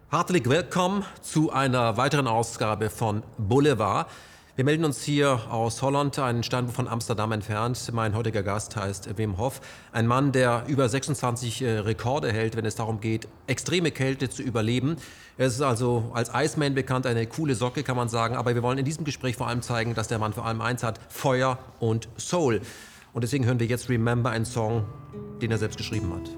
Hartelijk willkommen zu einer weiteren Ausgabe von Boulevard. Wir melden uns hier aus Holland, einen Steinwurf von Amsterdam entfernt. Mein heutiger Gast heißt Wim Hof, ein Mann, der über 26 Rekorde hält, wenn es darum geht, extreme Kälte zu überleben. Er ist also als Iceman bekannt, eine coole Socke, kann man sagen. Aber wir wollen in diesem Gespräch vor allem zeigen, dass der Mann vor allem eins hat: Feuer und Soul. Und deswegen hören wir jetzt Remember, einen Song, den er selbst geschrieben hat.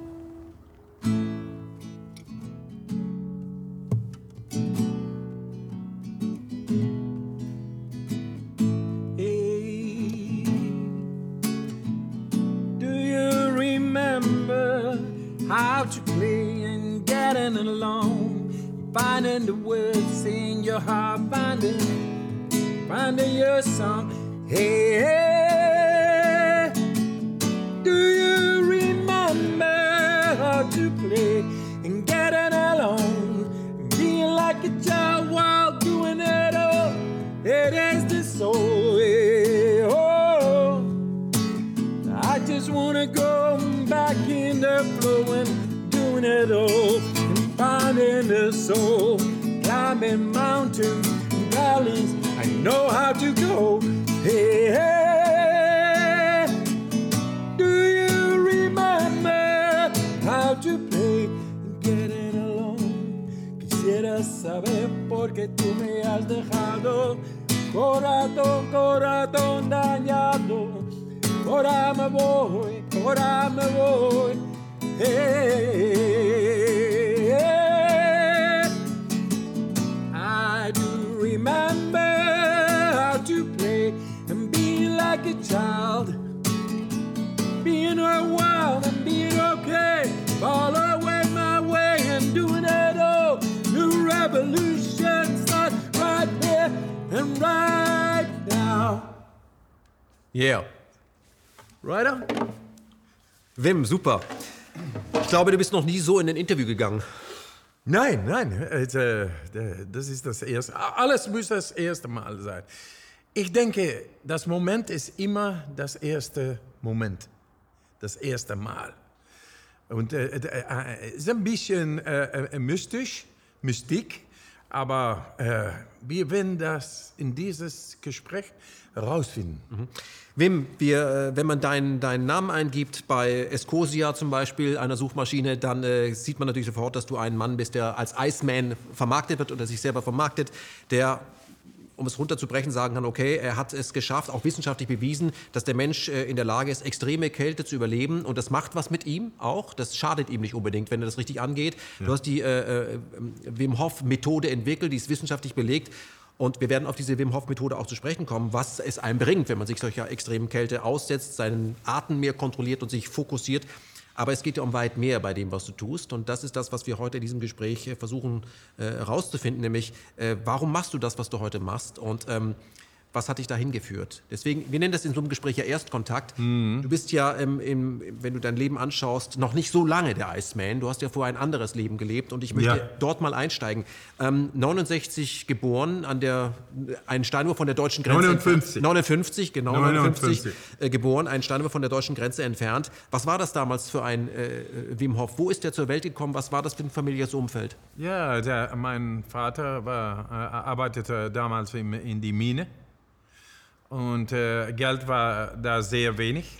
How to play and getting along, finding the words in your heart, finding your song. Hey, hey, do you remember how to play and getting along, being like a child while doing it all? It is the soul. Hey, oh, I just wanna go back in the flow and doing it all, and finding the soul, climbing mountains and valleys. I know how to go. Hey, hey, do you remember how to play and get it along? Quisiera saber por qué tú me has dejado, corazón, corazón dañado. Ahora me voy, ahora me voy. Hey, hey. I do remember how to play and be like a child, being wild and being okay. Follow away my way and doing it all. New revolution starts right here and right now. Yeah. Ryder? Wim, super. Ich glaube, du bist noch nie so in ein Interview gegangen. Nein, das ist das erste. Alles muss das erste Mal sein. Ich denke, das Moment ist immer das erste Moment. Das erste Mal. Und es ist ein bisschen Mystik, aber wir werden das in dieses Gespräch herausfinden. Mhm. Wim, wenn man deinen Namen eingibt bei Escosia zum Beispiel, einer Suchmaschine, dann sieht man natürlich sofort, dass du ein Mann bist, der als Iceman vermarktet wird oder sich selber vermarktet, der, um es runterzubrechen, sagen kann, okay, er hat es geschafft, auch wissenschaftlich bewiesen, dass der Mensch in der Lage ist, extreme Kälte zu überleben, und das macht was mit ihm auch. Das schadet ihm nicht unbedingt, wenn er das richtig angeht. Ja. Du hast die Wim Hof Methode entwickelt, die ist wissenschaftlich belegt. Und wir werden auf diese Wim Hof Methode auch zu sprechen kommen, was es einem bringt, wenn man sich solcher extremen Kälte aussetzt, seinen Atem mehr kontrolliert und sich fokussiert. Aber es geht ja um weit mehr bei dem, was du tust. Und das ist das, was wir heute in diesem Gespräch versuchen herauszufinden, nämlich warum machst du das, was du heute machst, und was hat dich dahin geführt? Deswegen, wir nennen das in so einem Gespräch ja Erstkontakt. Mhm. Du bist ja, wenn du dein Leben anschaust, noch nicht so lange der Iceman. Du hast ja vorher ein anderes Leben gelebt, und ich möchte dort mal einsteigen. 69 geboren, ein Steinwurf von der deutschen Grenze. 59, genau. 59 geboren, ein Steinwurf von der deutschen Grenze entfernt. Was war das damals für ein Wim Hof? Wo ist der zur Welt gekommen? Was war das für ein familiäres Umfeld? Ja, mein Vater arbeitete damals in die Mine. Und Geld war da sehr wenig.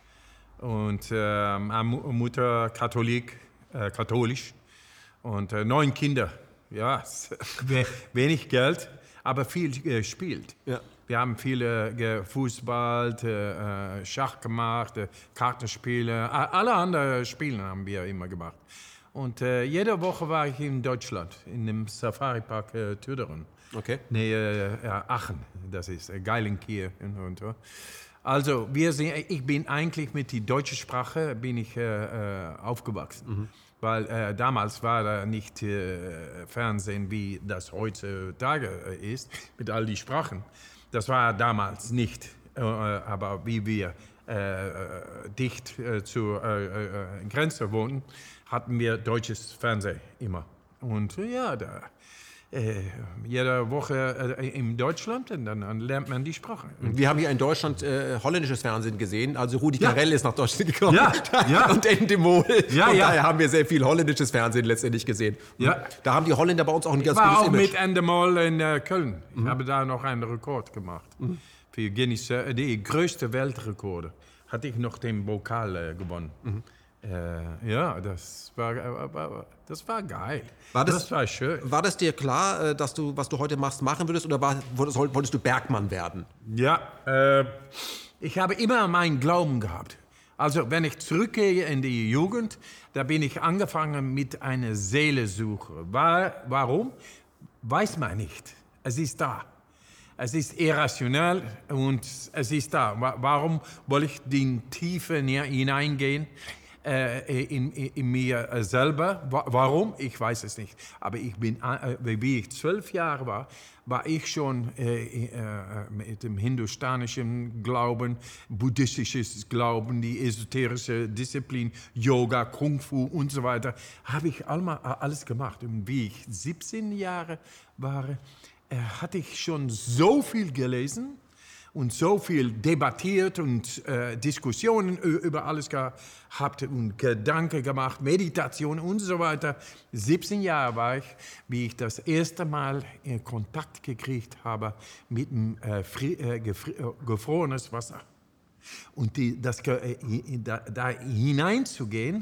Und Mutter katholisch. Und 9 Kinder. Ja, wenig Geld, aber viel gespielt. Ja. Wir haben viel Fußball, Schach gemacht, Kartenspiele. Alle anderen Spiele haben wir immer gemacht. Und jede Woche war ich in Deutschland, in dem Safari-Park Tüderen. Okay. Nee, Aachen, das ist Geilenkirch und so. Also ich bin eigentlich mit der deutschen Sprache aufgewachsen, weil damals war da nicht Fernsehen, wie das heutzutage ist, mit all die Sprachen. Das war damals nicht, aber wie wir dicht zur Grenze wohnten, hatten wir deutsches Fernsehen immer. Und ja, jede Woche in Deutschland und dann lernt man die Sprache. Wir haben hier in Deutschland holländisches Fernsehen gesehen. Also Rudi Carrell ist nach Deutschland gekommen. Ja. Und Endemol. Ja, und ja. daher haben wir sehr viel holländisches Fernsehen letztendlich gesehen. Ja. Da haben die Holländer bei uns auch ein ganz Ich war gutes auch Image. mit Endemol in Köln. Ich habe da noch einen Rekord gemacht. Für Guinness, die größte Weltrekorde. Hatte ich noch den Pokal gewonnen. Ja, das war geil. Das war schön. War das dir klar, dass du, was du heute machst, machen würdest? Oder wolltest du Bergmann werden? Ja, ich habe immer meinen Glauben gehabt. Also wenn ich zurückgehe in die Jugend, da bin ich angefangen mit einer Seelensuche. Warum? Weiß man nicht. Es ist da. Es ist irrational und es ist da. Warum wollte ich in die Tiefe hineingehen? In mir selber. Warum? Ich weiß es nicht. Aber ich bin, wie ich 12 Jahre war ich schon mit dem hindustanischen Glauben, buddhistisches Glauben, die esoterische Disziplin, Yoga, Kung Fu und so weiter, habe ich alles gemacht. Und wie ich 17 Jahre war, hatte ich schon so viel gelesen und so viel debattiert und Diskussionen über alles gehabt und Gedanken gemacht, Meditation und so weiter. 17 Jahre war ich, wie ich das erste Mal in Kontakt gekriegt habe mit dem gefrorenes Wasser. Und da hineinzugehen,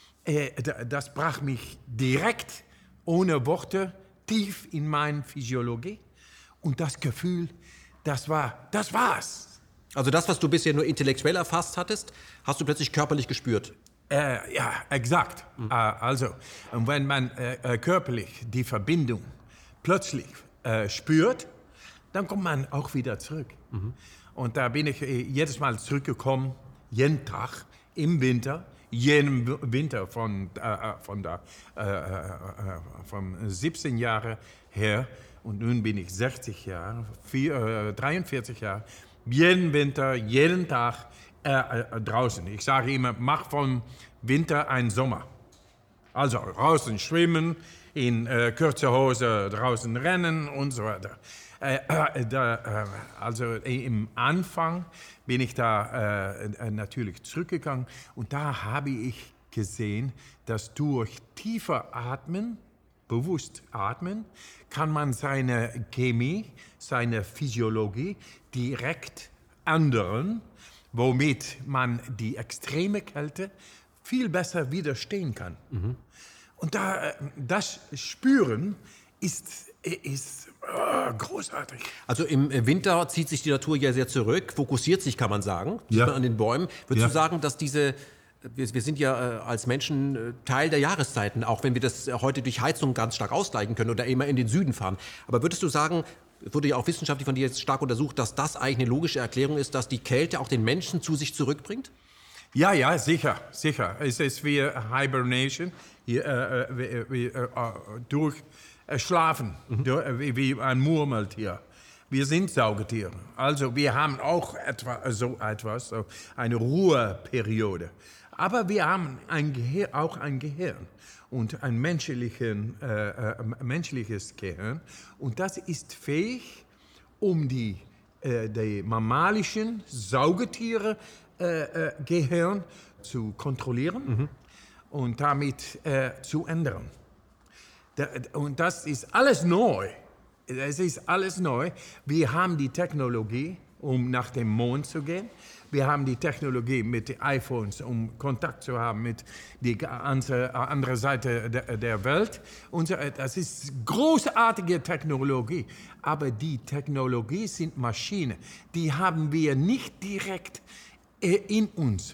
das brach mich direkt, ohne Worte, tief in meine Physiologie. Und das Gefühl, das war's. Also das, was du bisher nur intellektuell erfasst hattest, hast du plötzlich körperlich gespürt? Ja, exakt. Also, wenn man körperlich die Verbindung plötzlich spürt, dann kommt man auch wieder zurück. Und da bin ich jedes Mal zurückgekommen, jeden Tag, im Winter, jeden Winter von 17 Jahren her. Und nun bin ich 60 Jahre, 43 Jahre, jeden Winter, jeden Tag draußen. Ich sage immer, mach vom Winter einen Sommer. Also draußen schwimmen, in kurzer Hose draußen rennen und so weiter. Also im Anfang bin ich da natürlich zurückgegangen und da habe ich gesehen, dass durch tiefer Atmen, bewusst atmen, kann man seine Chemie, seine Physiologie direkt ändern, womit man die extreme Kälte viel besser widerstehen kann. Und das Spüren ist großartig. Also im Winter zieht sich die Natur ja sehr zurück, fokussiert sich, kann man sagen, sieht man an den Bäumen. Würdest du sagen, dass wir sind ja als Menschen Teil der Jahreszeiten, auch wenn wir das heute durch Heizung ganz stark ausgleichen können oder immer in den Süden fahren. Aber würdest du sagen, wurde ja auch wissenschaftlich von dir jetzt stark untersucht, dass das eigentlich eine logische Erklärung ist, dass die Kälte auch den Menschen zu sich zurückbringt? Ja, sicher. Es ist wie Hibernation, durch Schlafen, wie ein Murmeltier. Wir sind Saugetiere, also wir haben auch so eine Ruheperiode. Aber wir haben auch ein Gehirn und ein menschliches Gehirn. Und das ist fähig, um die mammalischen Saugetiere Gehirn zu kontrollieren und damit zu ändern. Und das ist alles neu. Es ist alles neu. Wir haben die Technologie, um nach dem Mond zu gehen. Wir haben die Technologie mit iPhones, um Kontakt zu haben mit der anderen Seite der Welt. Das ist großartige Technologie. Aber die Technologie sind Maschinen. Die haben wir nicht direkt in uns.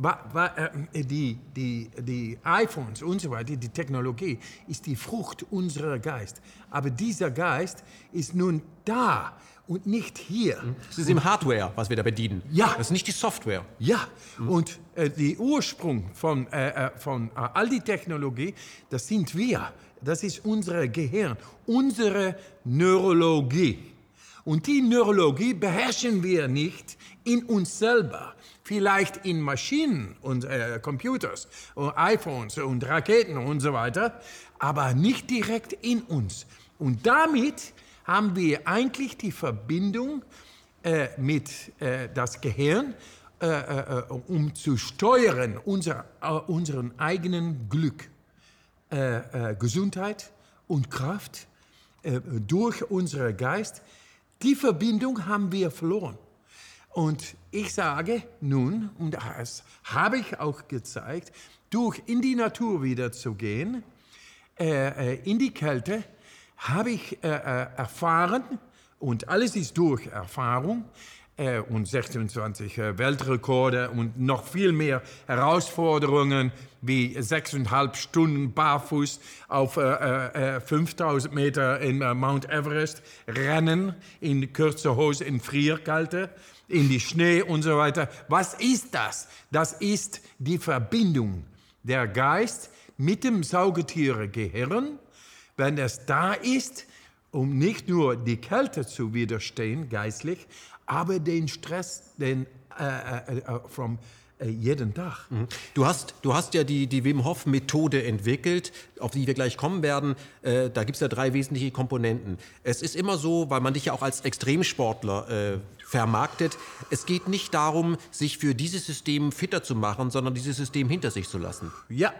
Die iPhones und so weiter, die Technologie ist die Frucht unserer Geist. Aber dieser Geist ist nun da und nicht hier. Es ist im Hardware, was wir da bedienen. Ja. Das ist nicht die Software. Ja, und der Ursprung von all die Technologie, das sind wir. Das ist unser Gehirn, unsere Neurologie. Und die Neurologie beherrschen wir nicht in uns selber. Vielleicht in Maschinen und Computers und iPhones und Raketen und so weiter, aber nicht direkt in uns. Und damit haben wir eigentlich die Verbindung mit das Gehirn, um zu steuern unseren eigenen Glück, Gesundheit und Kraft durch unseren Geist. Die Verbindung haben wir verloren. Und ich sage nun, und das habe ich auch gezeigt, in die Natur wieder zu gehen, in die Kälte, habe ich erfahren, und alles ist durch Erfahrung, und 26 Weltrekorde und noch viel mehr Herausforderungen wie 6,5 Stunden barfuß auf 5000 Meter in Mount Everest rennen, in kurzer Hose, in Frierkälte, in die Schnee und so weiter. Was ist das? Das ist die Verbindung der Geist mit dem Saugetiergehirn, wenn es da ist, um nicht nur die Kälte zu widerstehen, geistlich, aber den Stress, vom jeden Tag. Du hast ja die Wim Hof Methode entwickelt, auf die wir gleich kommen werden. Da gibt es ja 3 wesentliche Komponenten. Es ist immer so, weil man dich ja auch als Extremsportler vermarktet, es geht nicht darum, sich für dieses System fitter zu machen, sondern dieses System hinter sich zu lassen. Ja,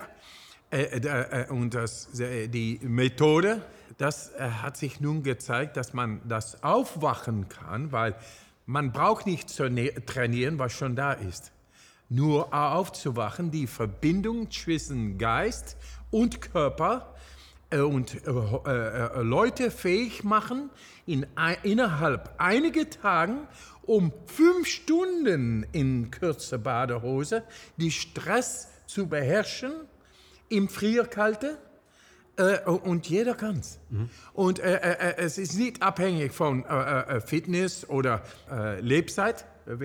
und die Methode, das hat sich nun gezeigt, dass man das aufwachen kann, weil man braucht nicht zu trainieren, was schon da ist. Nur aufzuwachen, die Verbindung zwischen Geist und Körper und Leute fähig machen, innerhalb einiger Tagen um 5 Stunden in kurzer Badehose die Stress zu beherrschen im Frierkälte. Und jeder kann's. Und es ist nicht abhängig von Fitness oder Lebzeit,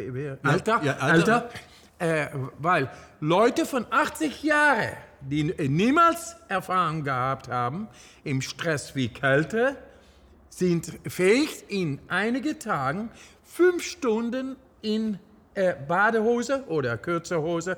Alter. Weil Leute von 80 Jahren, die niemals Erfahrung gehabt haben im Stress wie Kälte, sind fähig, in einigen Tagen 5 Stunden in Badehose oder kurzer Hose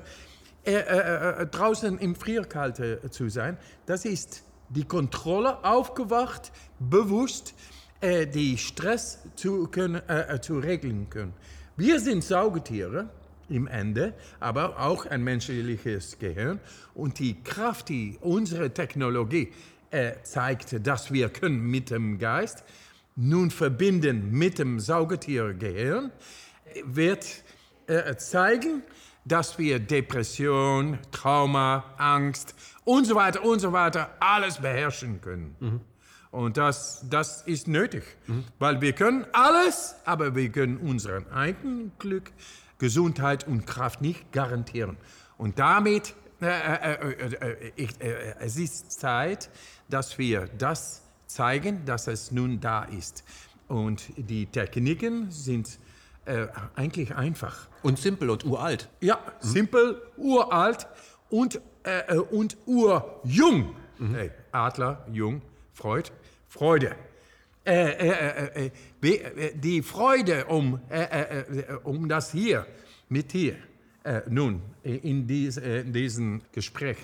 draußen im Frierkälte zu sein. Das ist die Kontrolle, aufgewacht, bewusst, die Stress zu regeln können. Wir sind Saugetiere im Ende, aber auch ein menschliches Gehirn. Und die Kraft, die unsere Technologie zeigt, dass wir können mit dem Geist nun verbinden mit dem Saugetiergehirn, wird zeigen, dass wir Depression, Trauma, Angst und so weiter, alles beherrschen können. Und das ist nötig, weil wir können alles, aber wir können unseren eigenen Glück, Gesundheit und Kraft nicht garantieren. Und damit, es ist Zeit, dass wir das zeigen, dass es nun da ist. Und die Techniken sind eigentlich einfach. Und simpel und uralt. Ja, simpel, uralt und urjung. Hey, Adler, jung, Freude. Die Freude um das hier, mit dir, nun, in diesem Gespräch,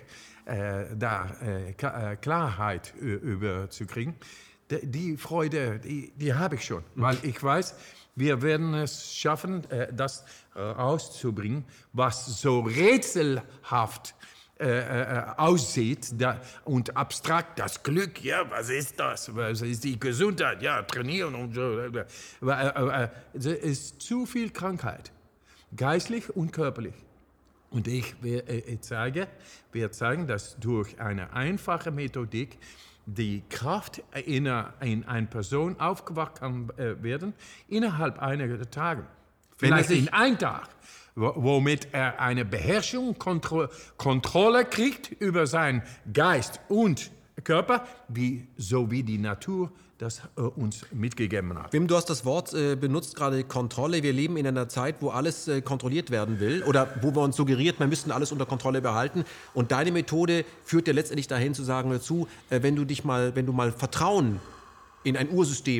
Klarheit überzukriegen, die Freude, die habe ich schon, weil ich weiß, wir werden es schaffen, das rauszubringen, was so rätselhaft aussieht und abstrakt, das Glück, ja, was ist das? Was ist die Gesundheit? Ja, trainieren und so. Es ist zu viel Krankheit, geistlich und körperlich. Und wir zeigen, dass durch eine einfache Methodik die Kraft in einer Person aufgewacht kann werden innerhalb einiger Tage. Vielleicht in einem Tag, womit er eine Beherrschung, Kontrolle kriegt über seinen Geist und Körper, so wie die Natur das uns mitgegeben hat. Wim, du hast das Wort benutzt, gerade Kontrolle. Wir leben in einer Zeit, wo alles kontrolliert werden will oder wo wir uns suggeriert, wir müssten alles unter Kontrolle behalten. Und deine Methode führt ja letztendlich dahin zu sagen, wenn du mal Vertrauen in ein Ursystem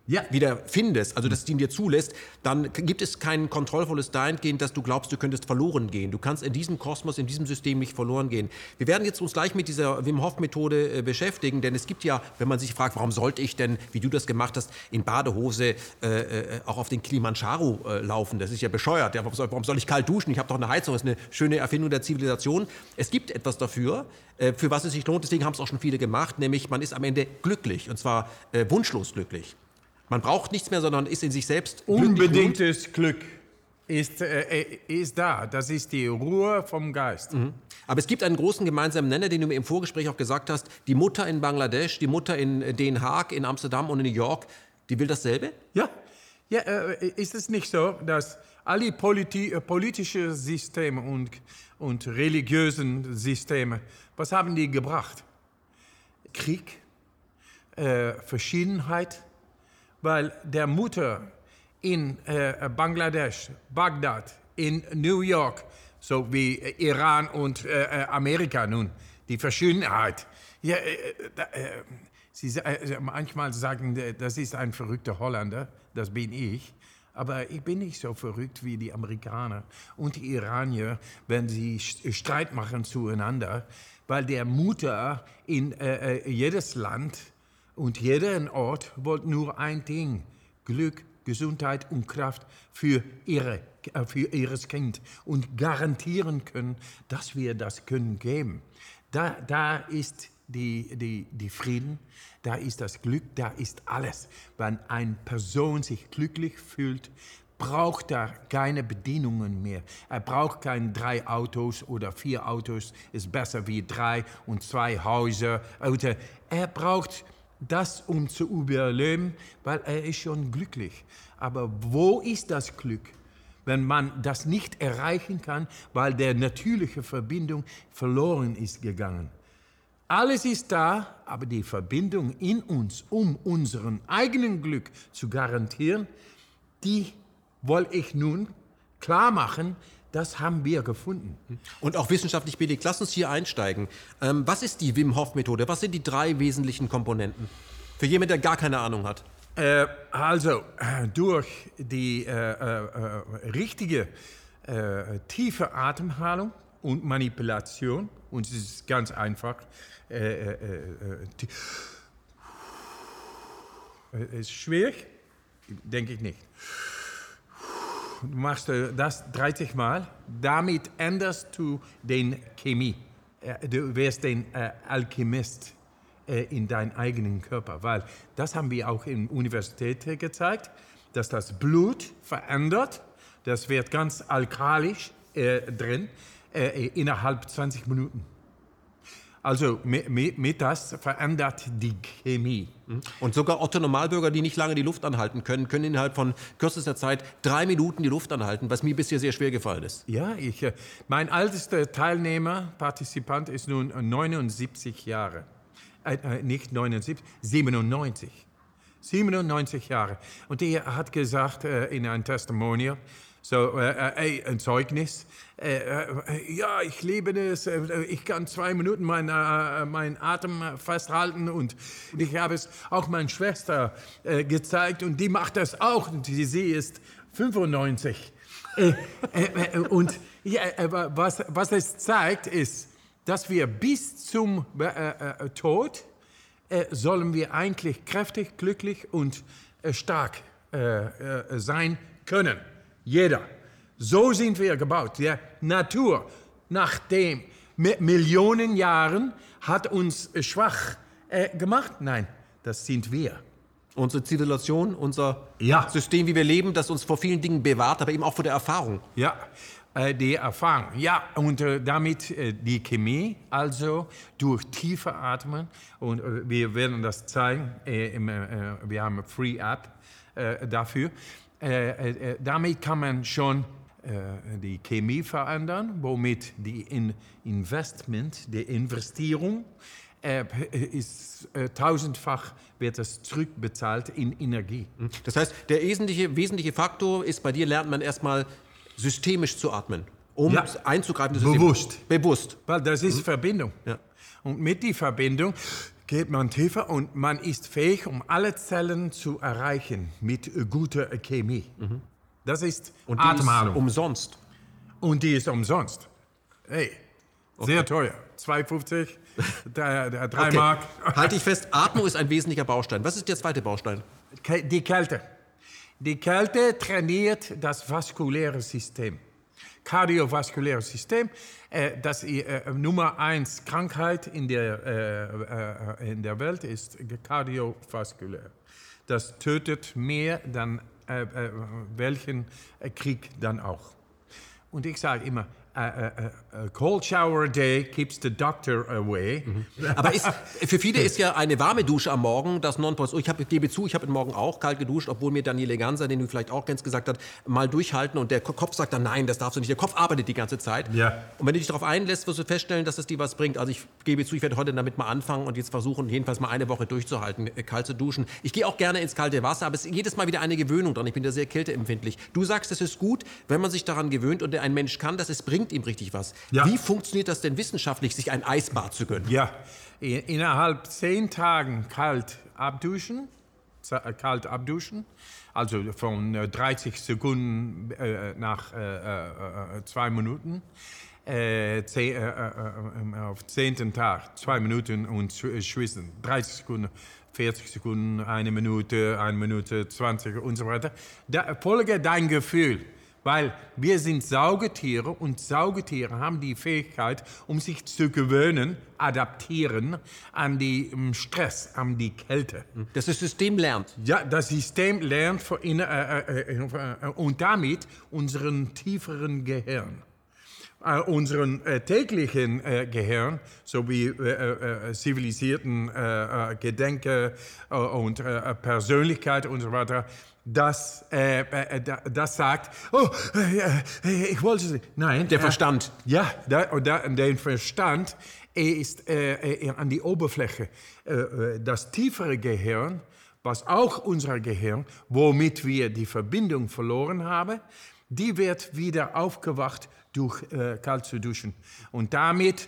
wieder findest, also dass die in dir zulässt, dann gibt es keinen Kontrollverlust dahingehend, dass du glaubst, du könntest verloren gehen. Du kannst in diesem Kosmos, in diesem System nicht verloren gehen. Wir werden jetzt uns gleich mit dieser Wim Hof Methode beschäftigen, denn es gibt ja, wenn man sich fragt, warum sollte ich denn, wie du das gemacht hast, in Badehose auch auf den Kilimanjaro laufen? Das ist ja bescheuert. Ja, warum soll ich kalt duschen? Ich habe doch eine Heizung. Das ist eine schöne Erfindung der Zivilisation. Es gibt etwas dafür, für was es sich lohnt. Deswegen haben es auch schon viele gemacht, nämlich man ist am Ende glücklich und zwar wunschlos glücklich. Man braucht nichts mehr, sondern ist in sich selbst unbedingtes Glück ist da. Das ist die Ruhe vom Geist. Mhm. Aber es gibt einen großen gemeinsamen Nenner, den du mir im Vorgespräch auch gesagt hast. Die Mutter in Bangladesch, die Mutter in Den Haag, in Amsterdam und in New York, die will dasselbe? Ja, ist es nicht so, dass alle politischen Systeme und religiösen Systeme, was haben die gebracht? Krieg, Verschiedenheit, weil der Mutter in Bangladesch, Bagdad, in New York, so wie Iran und Amerika nun, die Verschiedenheit. Ja, manchmal sagen, das ist ein verrückter Holländer, das bin ich. Aber ich bin nicht so verrückt wie die Amerikaner und die Iranier, wenn sie Streit machen zueinander, weil der Mutter in jedes Land und jeden Ort wollte nur ein Ding: Glück, Gesundheit und Kraft für ihres Kind und garantieren können, dass wir das können geben. Da ist die Frieden, da ist das Glück, da ist alles. Wenn eine Person sich glücklich fühlt, braucht er keine Bedingungen mehr. Er braucht keine 3 Autos oder 4 Autos, ist besser wie 3 und 2 Häuser. Er braucht das, um zu überleben, weil er ist schon glücklich. Aber wo ist das Glück, wenn man das nicht erreichen kann, weil der natürliche Verbindung verloren ist gegangen? Alles ist da, aber die Verbindung in uns, um unseren eigenen Glück zu garantieren, die wollte ich nun klar machen. Das haben wir gefunden. Und auch wissenschaftlich belegt. Lass uns hier einsteigen. Was ist die Wim Hof Methode? Was sind die 3 wesentlichen Komponenten? Für jemanden, der gar keine Ahnung hat. Durch die richtige tiefe Atemhalung und Manipulation, und es ist ganz einfach, ist schwierig, denke ich nicht. Du machst das 30 Mal, damit änderst du den Chemie. Du wirst den Alchemist in deinem eigenen Körper, weil das haben wir auch in der Universität gezeigt, dass das Blut verändert, das wird ganz alkalisch drin, innerhalb 20 Minuten. Also mit das verändert die Chemie. Und sogar Otto-Normalbürger, die nicht lange die Luft anhalten können, können innerhalb von kürzester Zeit 3 Minuten die Luft anhalten, was mir bisher sehr schwer gefallen ist. Ja, mein ältester Partizipant ist nun 79 Jahre. Nicht 79, 97. 97 Jahre. Und er hat gesagt in einem Testimonial, ein Zeugnis, ja, ich liebe das, ich kann 2 Minuten meinen Atem festhalten und ich habe es auch meiner Schwester gezeigt und die macht das auch und sie ist 95. Und was es zeigt, ist, dass wir bis zum Tod sollen wir eigentlich kräftig, glücklich und stark sein können. Jeder. So sind wir gebaut. Die Natur, nach den Millionen Jahren, hat uns schwach gemacht. Nein, das sind wir. Unsere Zivilisation, unser System, wie wir leben, das uns vor vielen Dingen bewahrt, aber eben auch vor der Erfahrung. Ja, die Erfahrung. Ja, und damit die Chemie, also durch tiefe Atmen. Und wir werden das zeigen. Wir haben eine Free App dafür. Damit kann man schon die Chemie verändern, womit die die Investierung ist 1000-fach wird es zurückbezahlt in Energie. Das heißt, der wesentliche Faktor ist, bei dir lernt man erstmal systemisch zu atmen, um einzugreifen. Bewusst. Bewusst. Weil das ist Verbindung. Ja. Und mit der Verbindung geht man tiefer und man ist fähig, um alle Zellen zu erreichen mit guter Chemie. Das ist Atemhalung. Ist umsonst. Und die ist umsonst. Hey, sehr teuer. 2,50, 3 Mark. Halte ich fest, Atmung ist ein wesentlicher Baustein. Was ist der zweite Baustein? Die Kälte. Die Kälte trainiert das vaskuläre System. Kardiovaskuläre System, das Nummer 1 Krankheit in der Welt ist kardiovaskulär. Das tötet mehr dann welchen Krieg dann auch. Und ich sage immer, a cold shower a day keeps the doctor away. Aber für viele ist ja eine warme Dusche am Morgen das Nonplusultra. Ich gebe zu, ich habe Morgen auch kalt geduscht, obwohl mir Daniele Ganser, den du vielleicht auch kennst, gesagt hat, mal durchhalten. Und der Kopf sagt dann, nein, das darfst du nicht. Der Kopf arbeitet die ganze Zeit. Ja. Und wenn du dich darauf einlässt, wirst du feststellen, dass es dir was bringt. Also ich gebe zu, ich werde heute damit mal anfangen und jetzt versuchen, jedenfalls mal eine Woche durchzuhalten, kalt zu duschen. Ich gehe auch gerne ins kalte Wasser, aber es ist jedes Mal wieder eine Gewöhnung dran. Ich bin da sehr kälteempfindlich. Du sagst, es ist gut, wenn man sich daran gewöhnt und ein Mensch kann, dass es bringt ihm richtig was. Ja. Wie funktioniert das denn wissenschaftlich, sich ein Eisbad zu gönnen? Ja, innerhalb 10 Tagen kalt abduschen, also von 30 Sekunden nach 2 Minuten. Auf 10. Tag 2 Minuten und schwitzen, 30 Sekunden, 40 Sekunden, 1 Minute 20 und so weiter. Folge dein Gefühl. Weil wir sind Saugetiere und Saugetiere haben die Fähigkeit, um sich zu gewöhnen, adaptieren an den Stress, an die Kälte. Das System lernt. Ja, das System lernt und damit unseren tieferen Gehirn. Unseren täglichen Gehirn, sowie zivilisierten Gedenke und Persönlichkeit und so weiter, das sagt, ich wollte es nicht. Nein. Der Verstand. Ja, der Verstand ist an die Oberfläche. Das tiefere Gehirn, was auch unser Gehirn, womit wir die Verbindung verloren haben, die wird wieder aufgewacht durch kalt zu duschen. Und damit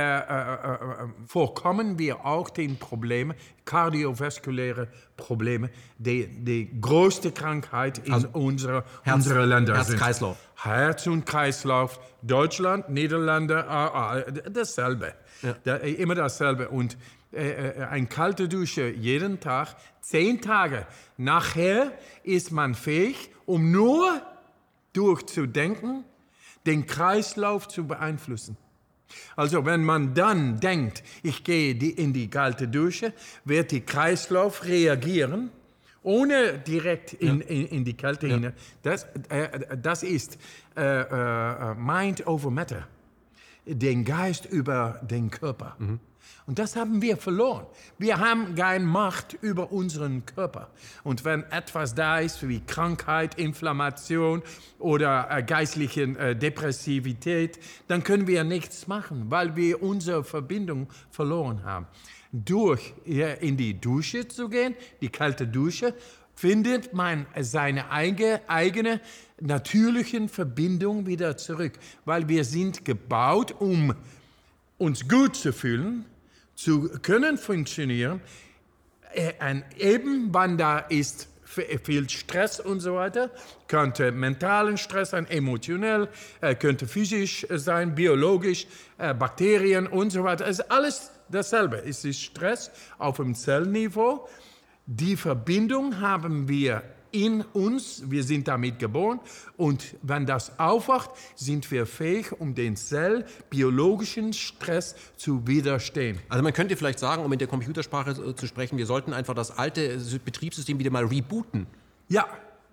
vorkommen wir auch den Problemen, kardiovaskuläre Probleme, die größte Krankheit in unserer Länder sind. Herz-Kreislauf. Herz und Kreislauf, Deutschland, Niederlande, dasselbe. Ja. Immer dasselbe. Und eine kalte Dusche jeden Tag, 10 Tage. Nachher ist man fähig, um nur durchzudenken, den Kreislauf zu beeinflussen. Also wenn man dann denkt, ich gehe in die kalte Dusche, wird der Kreislauf reagieren, ohne direkt in die Kälte hinein. Das ist Mind over Matter, den Geist über den Körper. Und das haben wir verloren. Wir haben keine Macht über unseren Körper. Und wenn etwas da ist wie Krankheit, Inflammation oder geistliche Depressivität, dann können wir nichts machen, weil wir unsere Verbindung verloren haben. Durch in die Dusche zu gehen, die kalte Dusche, findet man seine eigene natürliche Verbindung wieder zurück. Weil wir sind gebaut, um uns gut zu fühlen, zu können funktionieren, eben wann da ist viel Stress und so weiter, könnte mentalen Stress sein, emotionell, könnte physisch sein, biologisch, Bakterien und so weiter. Es ist alles dasselbe. Es ist Stress auf dem Zellniveau. Die Verbindung haben wir in uns, wir sind damit geboren und wenn das aufwacht, sind wir fähig, um den zellbiologischen Stress zu widerstehen. Also man könnte vielleicht sagen, um in der Computersprache zu sprechen, wir sollten einfach das alte Betriebssystem wieder mal rebooten. Ja.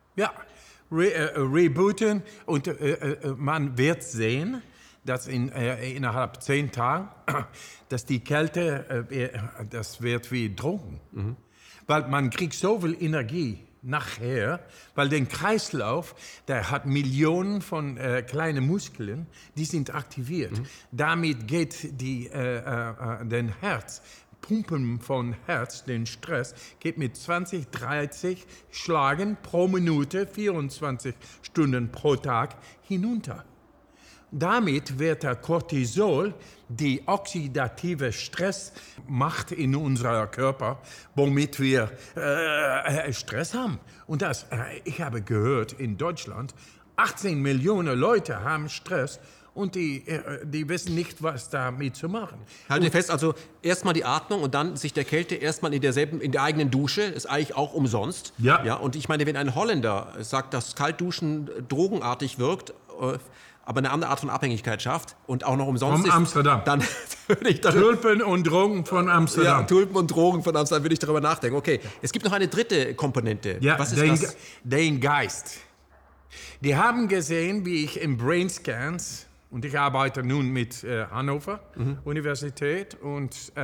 Rebooten und man wird sehen, dass innerhalb 10 Tagen, dass die Kälte, das wird wie Drogen. Weil man kriegt so viel Energie nachher, weil der Kreislauf, der hat Millionen von kleinen Muskeln, die sind aktiviert. Damit geht den Herz, Pumpen von Herz, den Stress, geht mit 20, 30 Schlagen pro Minute, 24 Stunden pro Tag hinunter. damit wird der Cortisol, die oxidative Stress macht in unserem Körper, womit wir Stress haben. Und ich habe gehört, in Deutschland, 18 Millionen Leute haben Stress und die wissen nicht, was damit zu machen. Halte fest, also erstmal die Atmung und dann sich der Kälte erstmal in der eigenen Dusche, ist eigentlich auch umsonst. Ja. Und ich meine, wenn ein Holländer sagt, dass Kaltduschen drogenartig wirkt, aber eine andere Art von Abhängigkeit schafft und auch noch umsonst ist, Amsterdam. Dann würde ich Tulpen und Drogen von Amsterdam. Ja, Tulpen und Drogen von Amsterdam, würde ich darüber nachdenken. Okay, es gibt noch eine dritte Komponente. Ja, was ist das? Den Geist. Die haben gesehen, wie ich in Brain Scans, und ich arbeite nun mit Hannover Universität und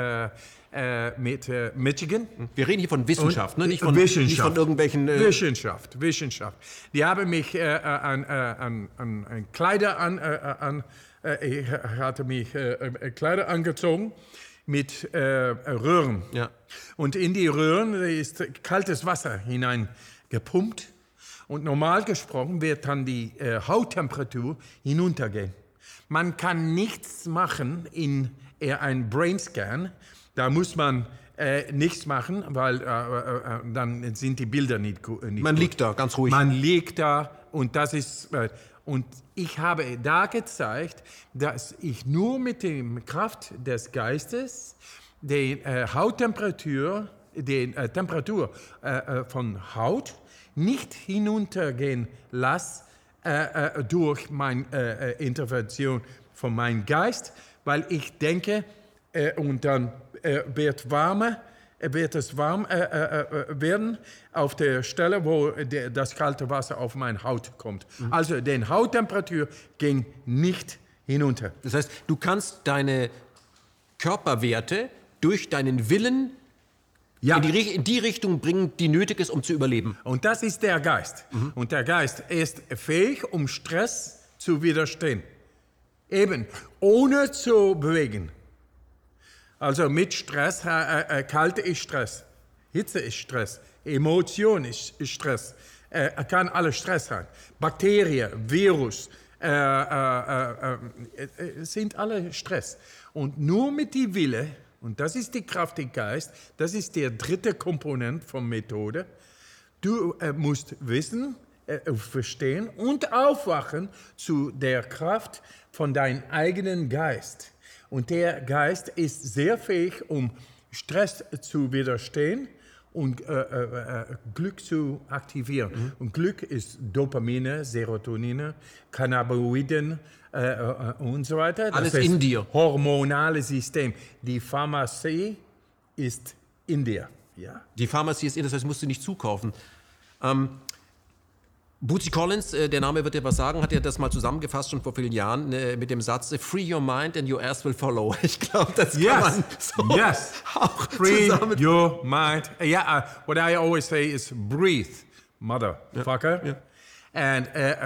mit Michigan. Wir reden hier von Wissenschaft, ne? Nicht von irgendwelchen... Wissenschaft. Die haben mich an Kleider ich hatte mich Kleider angezogen mit Röhren. Ja. Und in die Röhren ist kaltes Wasser hineingepumpt. Und normal gesprochen wird dann die Hauttemperatur hinuntergehen. Man kann nichts machen in einem Brainscan. Da muss man nichts machen, weil dann sind die Bilder nicht gut. Man liegt da, ganz ruhig. Man liegt da und das ist... und ich habe da gezeigt, dass ich nur mit der Kraft des Geistes die Hauttemperatur, die Temperatur von Haut nicht hinuntergehen lasse durch meine Intervention von meinem Geist, weil ich denke, und dann wird es warm werden auf der Stelle, wo das kalte Wasser auf meine Haut kommt. Also die Hauttemperatur ging nicht hinunter. Das heißt, du kannst deine Körperwerte durch deinen Willen in die Richtung bringen, die nötig ist, um zu überleben. Und das ist der Geist. Und der Geist ist fähig, um Stress zu widerstehen. Eben, ohne zu bewegen. Also mit Stress, Kälte ist Stress, Hitze ist Stress, Emotion ist Stress. Kann alles Stress sein. Bakterien, Virus, sind alle Stress. Und nur mit dem Wille, und das ist die Kraft des Geistes, das ist der dritte Komponent von Methode. Du musst wissen, verstehen und aufwachen zu der Kraft von deinem eigenen Geist. Und der Geist ist sehr fähig, um Stress zu widerstehen und Glück zu aktivieren. Und Glück ist Dopamine, Serotonine, Cannabinoiden und so weiter. Alles in dir. Hormonales System. Die Pharmazie ist in dir. Ja. Die Pharmazie ist in dir, das heißt, musst du nicht zukaufen. Bootsy Collins, der Name wird dir was sagen, hat ja das mal zusammengefasst schon vor vielen Jahren mit dem Satz, free your mind and your ass will follow. Ich glaube, das kann man so auch free your mind. Yeah, what I always say is breathe, motherfucker. Ja. And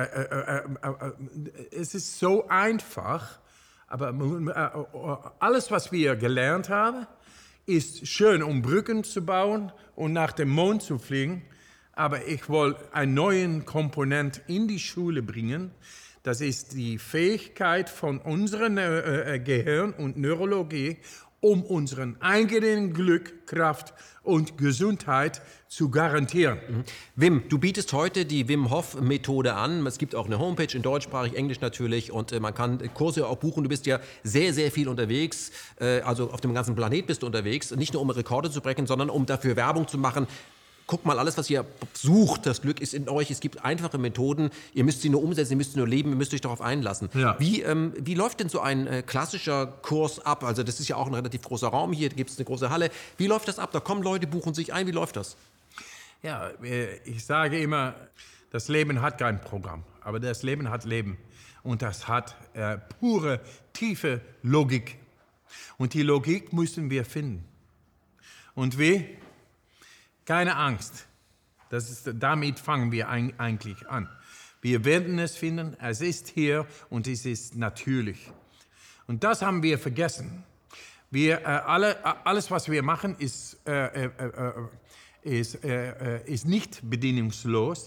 es ist so einfach, aber alles, was wir gelernt haben, ist schön, um Brücken zu bauen und nach dem Mond zu fliegen. Aber ich will einen neuen Komponent in die Schule bringen. Das ist die Fähigkeit von unserem Gehirn und Neurologie, um unseren eigenen Glück, Kraft und Gesundheit zu garantieren. Wim, du bietest heute die Wim Hof Methode an. Es gibt auch eine Homepage in deutschsprachig, Englisch natürlich, und man kann Kurse auch buchen. Du bist ja sehr, sehr viel unterwegs, also auf dem ganzen Planet bist du unterwegs, nicht nur um Rekorde zu brechen, sondern um dafür Werbung zu machen. Guckt mal, alles, was ihr sucht, das Glück ist in euch. Es gibt einfache Methoden. Ihr müsst sie nur umsetzen, ihr müsst sie nur leben, ihr müsst euch darauf einlassen. Ja. Wie läuft denn so ein klassischer Kurs ab? Also das ist ja auch ein relativ großer Raum hier, da gibt es eine große Halle. Wie läuft das ab? Da kommen Leute, buchen sich ein. Wie läuft das? Ja, ich sage immer, das Leben hat kein Programm, aber das Leben hat Leben. Und das hat pure, tiefe Logik. Und die Logik müssen wir finden. Und wie? Keine Angst. Damit fangen wir eigentlich an. Wir werden es finden, es ist hier und es ist natürlich. Und das haben wir vergessen. Alles, was wir machen, ist nicht bedingungslos.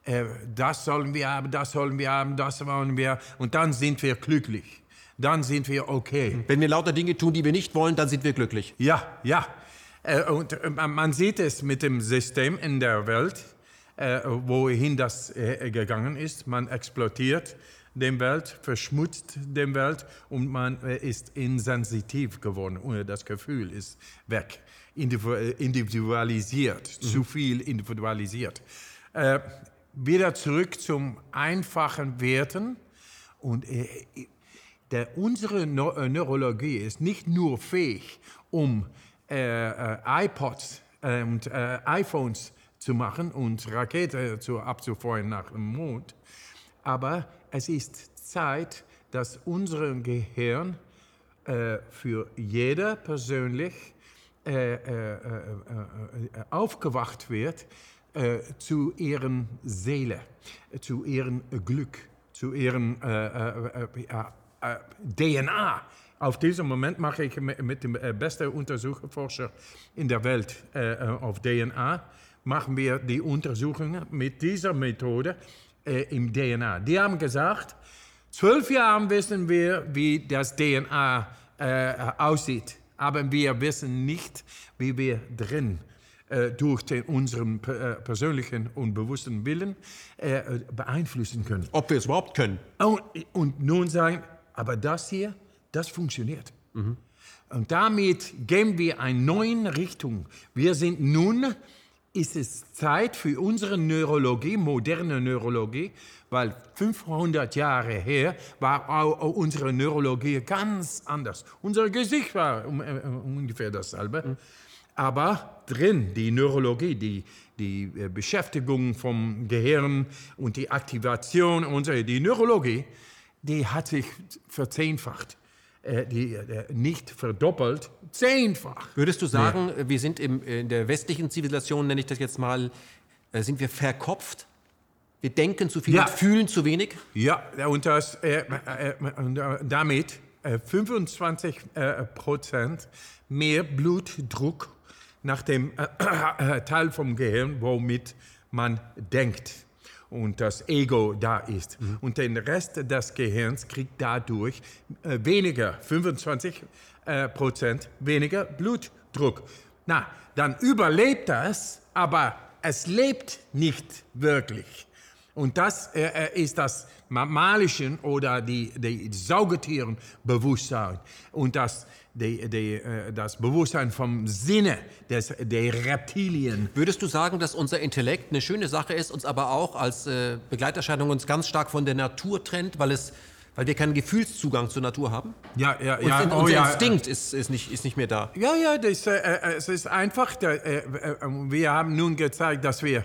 das sollen wir haben, das wollen wir, und dann sind wir glücklich. Dann sind wir okay. Wenn wir lauter Dinge tun, die wir nicht wollen, dann sind wir glücklich. Ja. Und man sieht es mit dem System in der Welt, wohin das gegangen ist. Man exploitiert die Welt, verschmutzt die Welt und man ist insensitiv geworden. Und das Gefühl ist weg. Individualisiert, zu viel individualisiert. Wieder zurück zum einfachen Werten. Und unsere Neurologie ist nicht nur fähig, um iPods und iPhones zu machen und Rakete abzufeuern nach dem Mond, aber es ist Zeit, dass unser Gehirn für jeder persönlich aufgewacht wird zu ihren Seele, zu ihrem Glück, zu ihrem DNA. Auf diesem Moment mache ich mit dem besten Untersucherforscher in der Welt auf DNA, machen wir die Untersuchungen mit dieser Methode im DNA. Die haben gesagt, 12 Jahre wissen wir, wie das DNA aussieht, aber wir wissen nicht, wie wir drin durch unseren persönlichen und bewussten Willen beeinflussen können. Ob wir es überhaupt können. Und nun sagen, aber das hier, das funktioniert. Mhm. Und damit gehen wir eine neue Richtung. Ist es Zeit für unsere Neurologie, moderne Neurologie, weil 500 Jahre her war auch unsere Neurologie ganz anders. Unser Gesicht war ungefähr dasselbe. Mhm. Aber drin, die Neurologie, die Beschäftigung vom Gehirn und die Aktivation, die Neurologie, die hat sich verzehnfacht. Nicht verdoppelt, 10-fach. Würdest du sagen, wir sind in der westlichen Zivilisation, nenne ich das jetzt mal, sind wir verkopft? Wir denken zu viel und fühlen zu wenig? Ja, und damit 25% mehr Blutdruck nach dem Teil vom Gehirn, womit man denkt. Und das Ego da ist. Mhm. Und den Rest des Gehirns kriegt dadurch 25% weniger Blutdruck. Na, dann überlebt das, aber es lebt nicht wirklich. Und das ist das Mammalischen oder die Saugetierenbewusstsein und das Bewusstsein vom Sinne der Reptilien. Würdest du sagen, dass unser Intellekt eine schöne Sache ist, uns aber auch als Begleiterscheinung uns ganz stark von der Natur trennt, weil wir keinen Gefühlszugang zur Natur haben? Ja. Unser Instinkt ist nicht mehr da. Ja, es ist einfach. Wir haben nun gezeigt, dass wir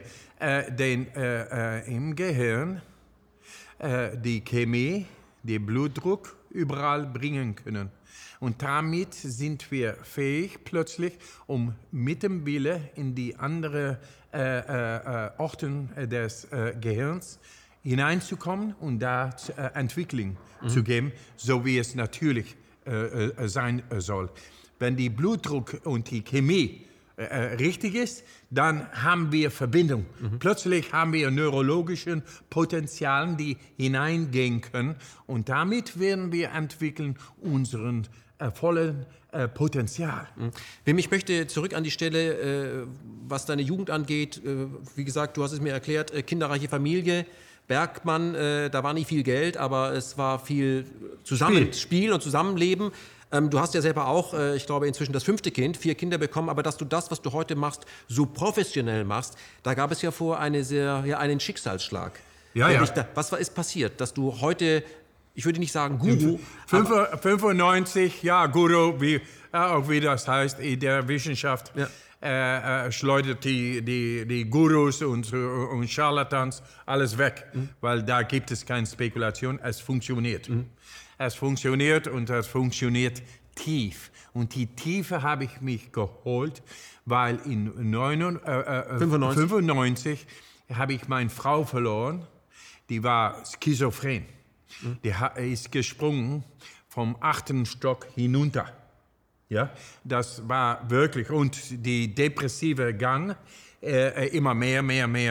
im Gehirn die Chemie, den Blutdruck überall bringen können. Und damit sind wir fähig, plötzlich, um mit dem Wille in die anderen Orten des Gehirns hineinzukommen und da Entwicklung zu geben, so wie es natürlich sein soll. Wenn die Blutdruck und die Chemie richtig ist, dann haben wir Verbindung. Mhm. Plötzlich haben wir neurologische Potenziale, die hineingehen können. Und damit werden wir entwickeln unseren vollen Potenzial. Mhm. Wim, ich möchte zurück an die Stelle, was deine Jugend angeht. Wie gesagt, du hast es mir erklärt, kinderreiche Familie. Bergmann, da war nicht viel Geld, aber es war viel Spiel und Zusammenleben. Du hast ja selber auch, ich glaube, inzwischen das 5. Kind, 4 Kinder bekommen, aber dass du das, was du heute machst, so professionell machst, da gab es ja vor einen Schicksalsschlag. Ja. Was ist passiert, dass du heute, ich würde nicht sagen Guru, 95, Guru, wie das heißt in der Wissenschaft, schleudert die Gurus und Charlatans alles weg, weil da gibt es keine Spekulation, es funktioniert. Mhm. Es funktioniert und es funktioniert tief. Und die Tiefe habe ich mich geholt, weil in 95 habe ich meine Frau verloren. Die war schizophren. Die ist gesprungen vom 8. Stock hinunter. Ja, das war wirklich. Und die depressive Gang immer mehr,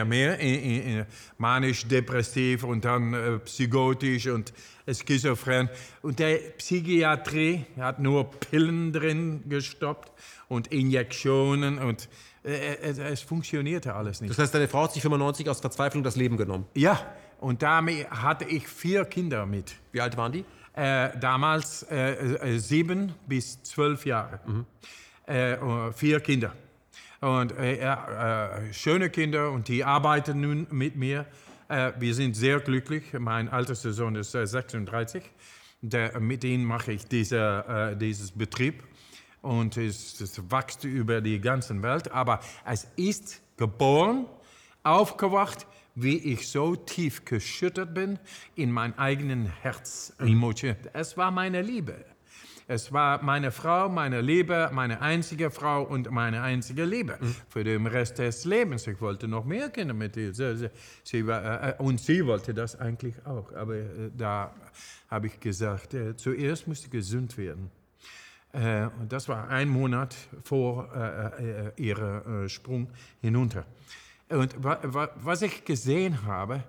manisch-depressiv und dann psychotisch und schizophren. Und der Psychiatrie hat nur Pillen drin gestoppt und Injektionen und es funktionierte alles nicht. Das heißt, deine Frau hat sich 95 aus Verzweiflung das Leben genommen. Ja, und damit hatte ich 4 Kinder mit. Wie alt waren die? Damals 7 bis 12 Jahre. 4 Kinder. Und schöne Kinder und die arbeiten nun mit mir. Wir sind sehr glücklich. Mein ältester Sohn ist 36. Mit ihm mache ich dieses Betrieb. Und es wächst über die ganze Welt. Aber es ist geboren, aufgewacht, wie ich so tief geschüttert bin in mein eigenen Herz. Es war meine Liebe. Es war meine Frau, meine Liebe, meine einzige Frau und meine einzige Liebe für den Rest des Lebens. Ich wollte noch mehr Kinder mit ihr. Und sie wollte das eigentlich auch. Aber da habe ich gesagt, zuerst musste gesund werden. Und das war 1 Monat vor ihrem Sprung hinunter. Und was ich gesehen habe,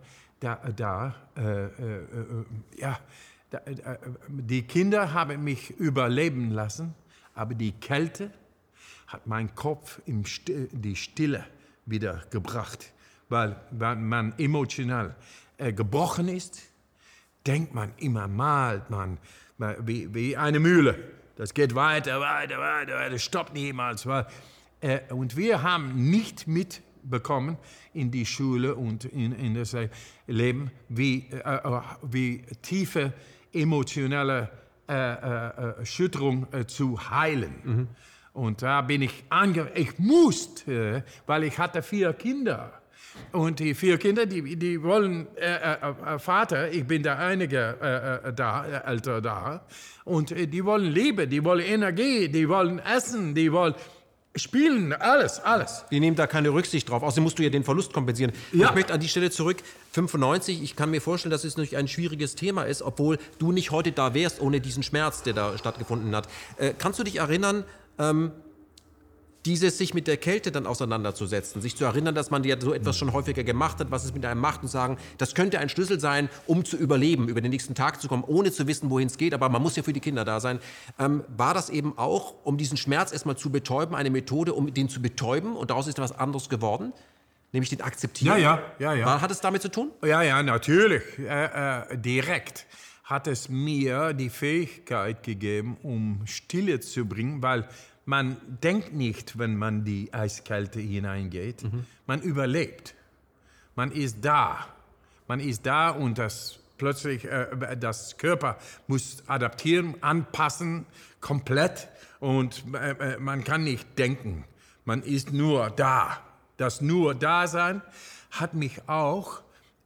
die Kinder haben mich überleben lassen, aber die Kälte hat meinen Kopf in die Stille wieder gebracht. Weil man emotional gebrochen ist, denkt man immer mal, wie eine Mühle. Das geht weiter, das stoppt niemals. Und wir haben nicht mitbekommen in die Schule und in das Leben, wie tiefe emotionale Erschütterung zu heilen. Und da bin ich ich musste, weil ich hatte 4 Kinder. Und die 4 Kinder, die wollen Vater, ich bin der einige älter da, und die wollen Liebe, die wollen Energie, die wollen Essen, die wollen spielen, alles. Die nehmen da keine Rücksicht drauf. Außerdem musst du ja den Verlust kompensieren. Ja. Ich möchte an die Stelle zurück. 95, ich kann mir vorstellen, dass es natürlich ein schwieriges Thema ist, obwohl du nicht heute da wärst, ohne diesen Schmerz, der da stattgefunden hat. Kannst du dich erinnern, sich mit der Kälte dann auseinanderzusetzen, sich zu erinnern, dass man ja so etwas schon häufiger gemacht hat, was es mit einem macht und sagen, das könnte ein Schlüssel sein, um zu überleben, über den nächsten Tag zu kommen, ohne zu wissen, wohin es geht, aber man muss ja für die Kinder da sein. War das eben auch, um diesen Schmerz erstmal zu betäuben, eine Methode, um den zu betäuben und daraus ist etwas anderes geworden? Nämlich den Akzeptieren? Ja. Hat es damit zu tun? Ja, natürlich. Direkt hat es mir die Fähigkeit gegeben, um Stille zu bringen, weil man denkt nicht, wenn man die Eiskälte hineingeht. Man überlebt. Man ist da. Und plötzlich das Körper muss adaptieren, anpassen, komplett. Und man kann nicht denken. Man ist nur da. Das nur Dasein hat mich auch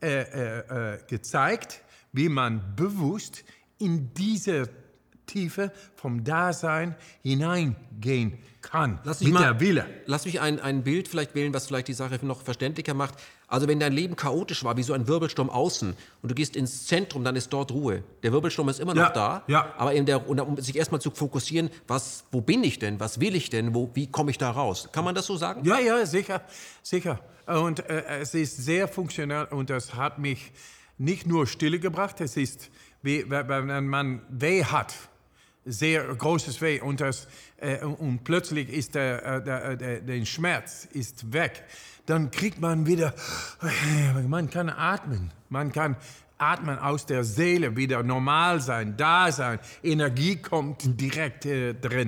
gezeigt, wie man bewusst in diese Tiefe vom Dasein hineingehen kann. Der Wille. Lass mich ein Bild vielleicht wählen, was vielleicht die Sache noch verständlicher macht. Also wenn dein Leben chaotisch war, wie so ein Wirbelsturm außen, und du gehst ins Zentrum, dann ist dort Ruhe. Der Wirbelsturm ist immer noch da, aber um sich erstmal zu fokussieren, wo bin ich denn, was will ich denn, wie komme ich da raus? Kann man das so sagen? Ja, sicher. Und es ist sehr funktional und das hat mich nicht nur Stille gebracht, es ist, wie wenn man Weh hat, sehr großes Weh und plötzlich ist der Schmerz ist weg. Dann kriegt man wieder, man kann atmen. Man kann atmen aus der Seele, wieder normal sein, da sein. Energie kommt direkt drin.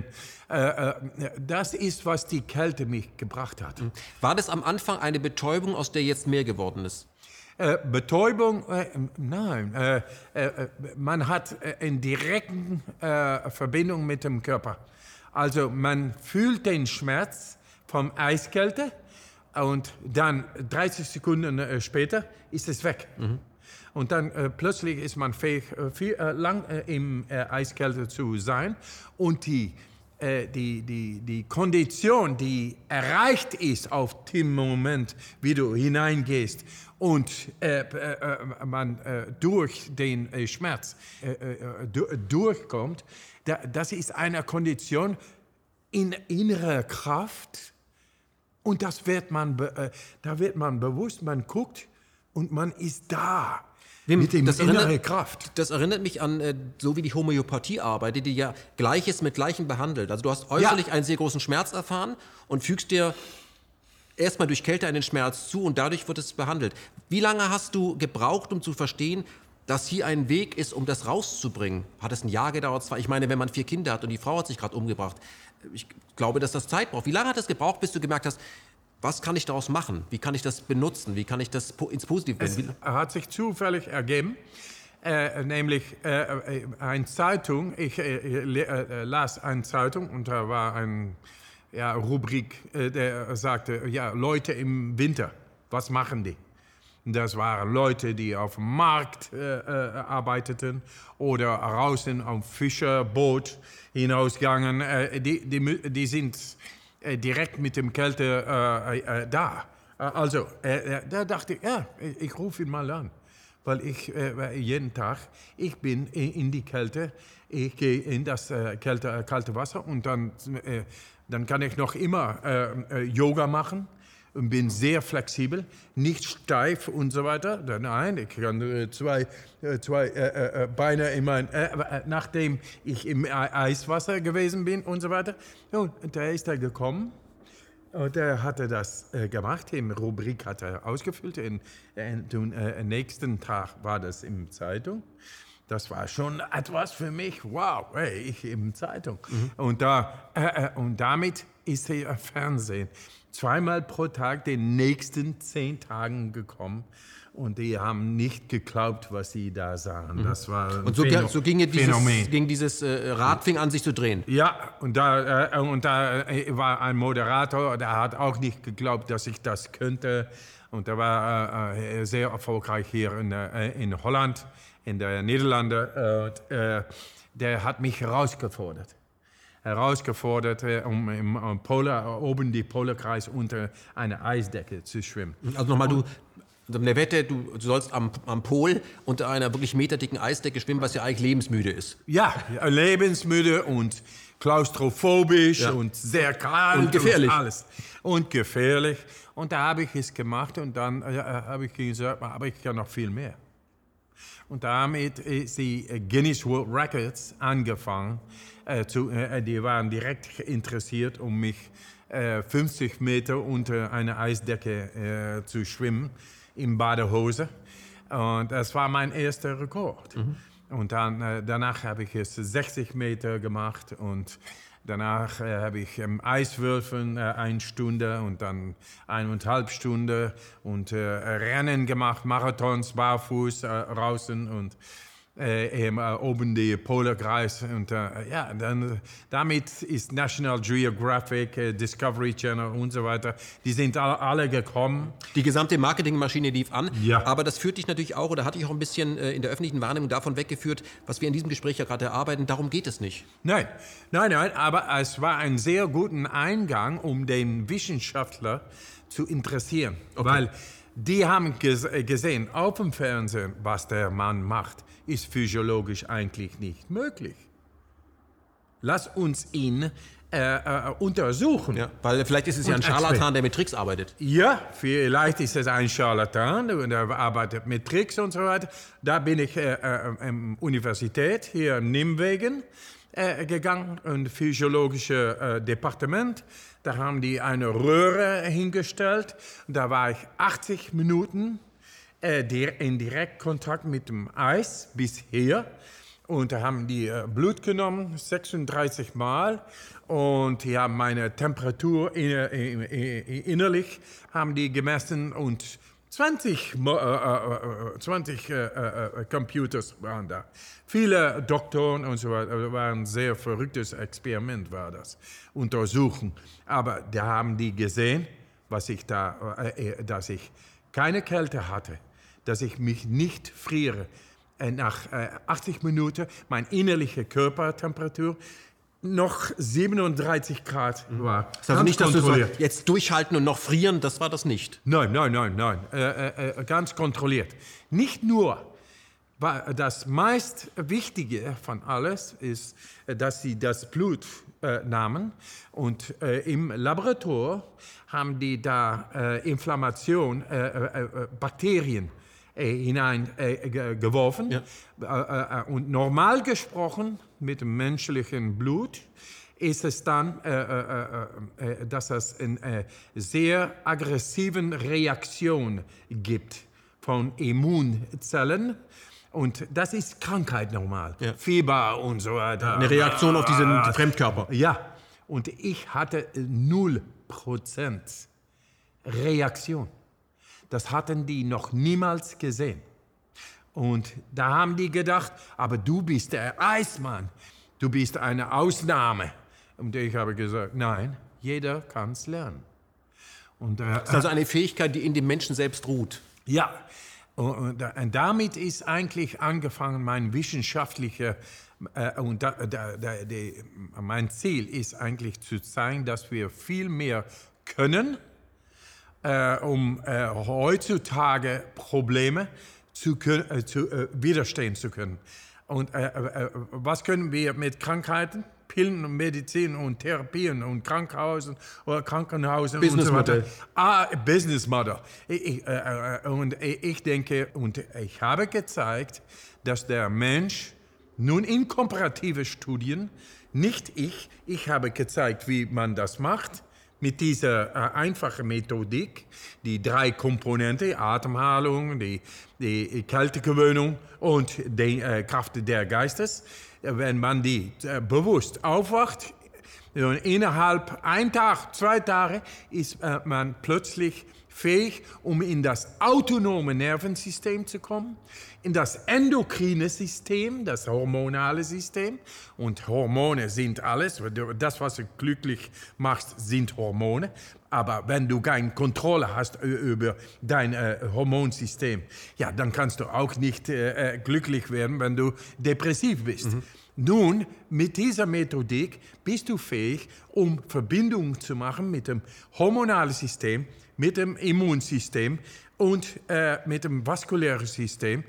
Das ist, was die Kälte mich gebracht hat. War das am Anfang eine Betäubung, aus der jetzt mehr geworden ist? Betäubung, nein. Man hat eine direkte Verbindung mit dem Körper. Also man fühlt den Schmerz vom Eiskälte und dann 30 Sekunden später ist es weg. Und dann plötzlich ist man fähig, lang im Eiskälte zu sein. Und die Kondition, die erreicht ist auf dem Moment, wie du hineingehst und man durch den Schmerz durchkommt, das ist eine Kondition in innerer Kraft Und da wird man bewusst, man guckt und man ist da. Mit dem inneren Kraft. Das erinnert mich an, so wie die Homöopathie arbeitet, die ja Gleiches mit Gleichem behandelt. Also du hast äußerlich einen sehr großen Schmerz erfahren und fügst dir erstmal durch Kälte einen Schmerz zu und dadurch wird es behandelt. Wie lange hast du gebraucht, um zu verstehen, dass hier ein Weg ist, um das rauszubringen? Hat es ein Jahr gedauert? Ich meine, wenn man 4 Kinder hat und die Frau hat sich gerade umgebracht, ich glaube, dass das Zeit braucht. Wie lange hat es gebraucht, bis du gemerkt hast, was kann ich daraus machen? Wie kann ich das benutzen? Wie kann ich das ins Positive wenden? Es hat sich zufällig ergeben, nämlich eine Zeitung. Ich las eine Zeitung und da war eine Rubrik, der sagte, Leute im Winter, was machen die? Das waren Leute, die auf dem Markt arbeiteten oder draußen auf Fischerboot hinausgegangen. Die sind direkt mit dem Kälte da. Also, da dachte ich, ich rufe ihn mal an. Weil ich jeden Tag, ich bin in die Kälte, ich gehe in das kalte Wasser und dann kann ich noch immer Yoga machen. Und bin sehr flexibel, nicht steif und so weiter. Nein, ich kann zwei Beine in mein, nachdem ich im Eiswasser gewesen bin und so weiter. Und da ist er gekommen und er hatte das gemacht. Die Rubrik hat er ausgefüllt. Und nächsten Tag war das in Zeitung. Das war schon etwas für mich. Wow, hey, ich in Zeitung. Und damit ist er Fernsehen. 2-mal pro Tag den nächsten 10 Tagen gekommen und die haben nicht geglaubt, was sie da sahen. Das war ein so ging dieses Rad fing an, sich zu drehen. Ja, und da war ein Moderator, der hat auch nicht geglaubt, dass ich das könnte. Und der war sehr erfolgreich hier in Holland, in den Niederlanden. Der hat mich herausgefordert, um oben die Polarkreis unter einer Eisdecke zu schwimmen. Also nochmal, eine Wette, du sollst am Pol unter einer wirklich meterdicken Eisdecke schwimmen, was ja eigentlich lebensmüde ist. Ja, lebensmüde und klaustrophobisch und sehr kalt. Und gefährlich. Und alles. Und gefährlich. Und da habe ich es gemacht und dann habe ich gesagt, aber ich kann noch viel mehr. Und damit ist die Guinness World Records angefangen. Die waren direkt interessiert, um mich 50 Meter unter einer Eisdecke zu schwimmen, in Badehose. Und das war mein erster Rekord. Und danach habe ich es 60 Meter gemacht und danach habe ich Eiswürfeln 1 Stunde und dann 1,5 Stunden und Rennen gemacht, Marathons, barfuß draußen und oben die Polarkreis. Und dann, damit ist National Geographic, Discovery Channel und so weiter, die sind alle gekommen. Die gesamte Marketingmaschine lief an, ja. Aber das führt dich natürlich auch, oder hat dich auch ein bisschen in der öffentlichen Wahrnehmung davon weggeführt, was wir in diesem Gespräch ja gerade erarbeiten, darum geht es nicht. Nein, aber es war ein sehr guter Eingang, um den Wissenschaftler zu interessieren. Okay. Weil die haben gesehen auf dem Fernsehen, was der Mann macht, ist physiologisch eigentlich nicht möglich. Lass uns ihn untersuchen. Ja, weil vielleicht ist es ja ein Scharlatan, der mit Tricks arbeitet. Ja, vielleicht ist es ein Scharlatan, der arbeitet mit Tricks und so weiter. Da bin ich Universität hier in Nimwegen gegangen, ein physiologisches Departement. Da haben die eine Röhre hingestellt. Da war ich 80 Minuten in Direktkontakt mit dem Eis bisher. Und da haben die Blut genommen, 36 Mal. Und die haben meine Temperatur innerlich haben die gemessen und 20 Computers waren da. Viele Doktoren und so weiter, war ein sehr verrücktes Experiment, war das, untersuchen. Aber da haben die gesehen, dass ich keine Kälte hatte, dass ich mich nicht friere. Nach 80 Minuten, meine innerliche Körpertemperatur noch 37 Grad war. Das ist also nicht, dass du so jetzt durchhalten und noch frieren, das war das nicht? Nein. Ganz kontrolliert. Nicht nur Das meist Wichtige von alles ist, dass sie das Blut nahmen und im Laborator haben die da Inflammation, Bakterien hineingeworfen. Ja. Und normal gesprochen mit dem menschlichen Blut ist es dann, dass es eine sehr aggressiven Reaktion gibt von Immunzellen. Und das ist Krankheit normal. Ja. Fieber und so weiter. Eine Reaktion auf diesen Fremdkörper. Ja, und ich hatte 0% Reaktion. Das hatten die noch niemals gesehen. Und da haben die gedacht, aber du bist der Eismann. Du bist eine Ausnahme. Und ich habe gesagt, nein, jeder kann es lernen. Und, das ist also eine Fähigkeit, die in dem Menschen selbst ruht. Ja, und damit ist eigentlich angefangen mein wissenschaftlicher, mein Ziel ist eigentlich zu zeigen, dass wir viel mehr können, um heutzutage Probleme widerstehen zu können. Und was können wir mit Krankheiten? Pillen und Medizin und Therapien und Krankenhausen Business Model. Business Model. Und ich denke, und ich habe gezeigt, dass der Mensch nun in komparative Studien, nicht ich habe gezeigt, wie man das macht, mit dieser einfachen Methodik, die 3 Komponenten, Atemhaltung, die Kältegewöhnung und die Kraft der Geistes, wenn man die bewusst aufwacht, innerhalb 1 Tag, 2 Tage ist man plötzlich fähig, um in das autonome Nervensystem zu kommen, in das endokrine System, das hormonale System. Und Hormone sind alles. Das, was du glücklich machst, sind Hormone. Aber wenn du keine Kontrolle hast über dein Hormonsystem, ja, dann kannst du auch nicht glücklich werden, wenn du depressiv bist. Mhm. Nun, mit dieser Methodik bist du fähig, um Verbindungen zu machen mit dem hormonalen System, mit dem Immunsystem und mit dem vaskulären System.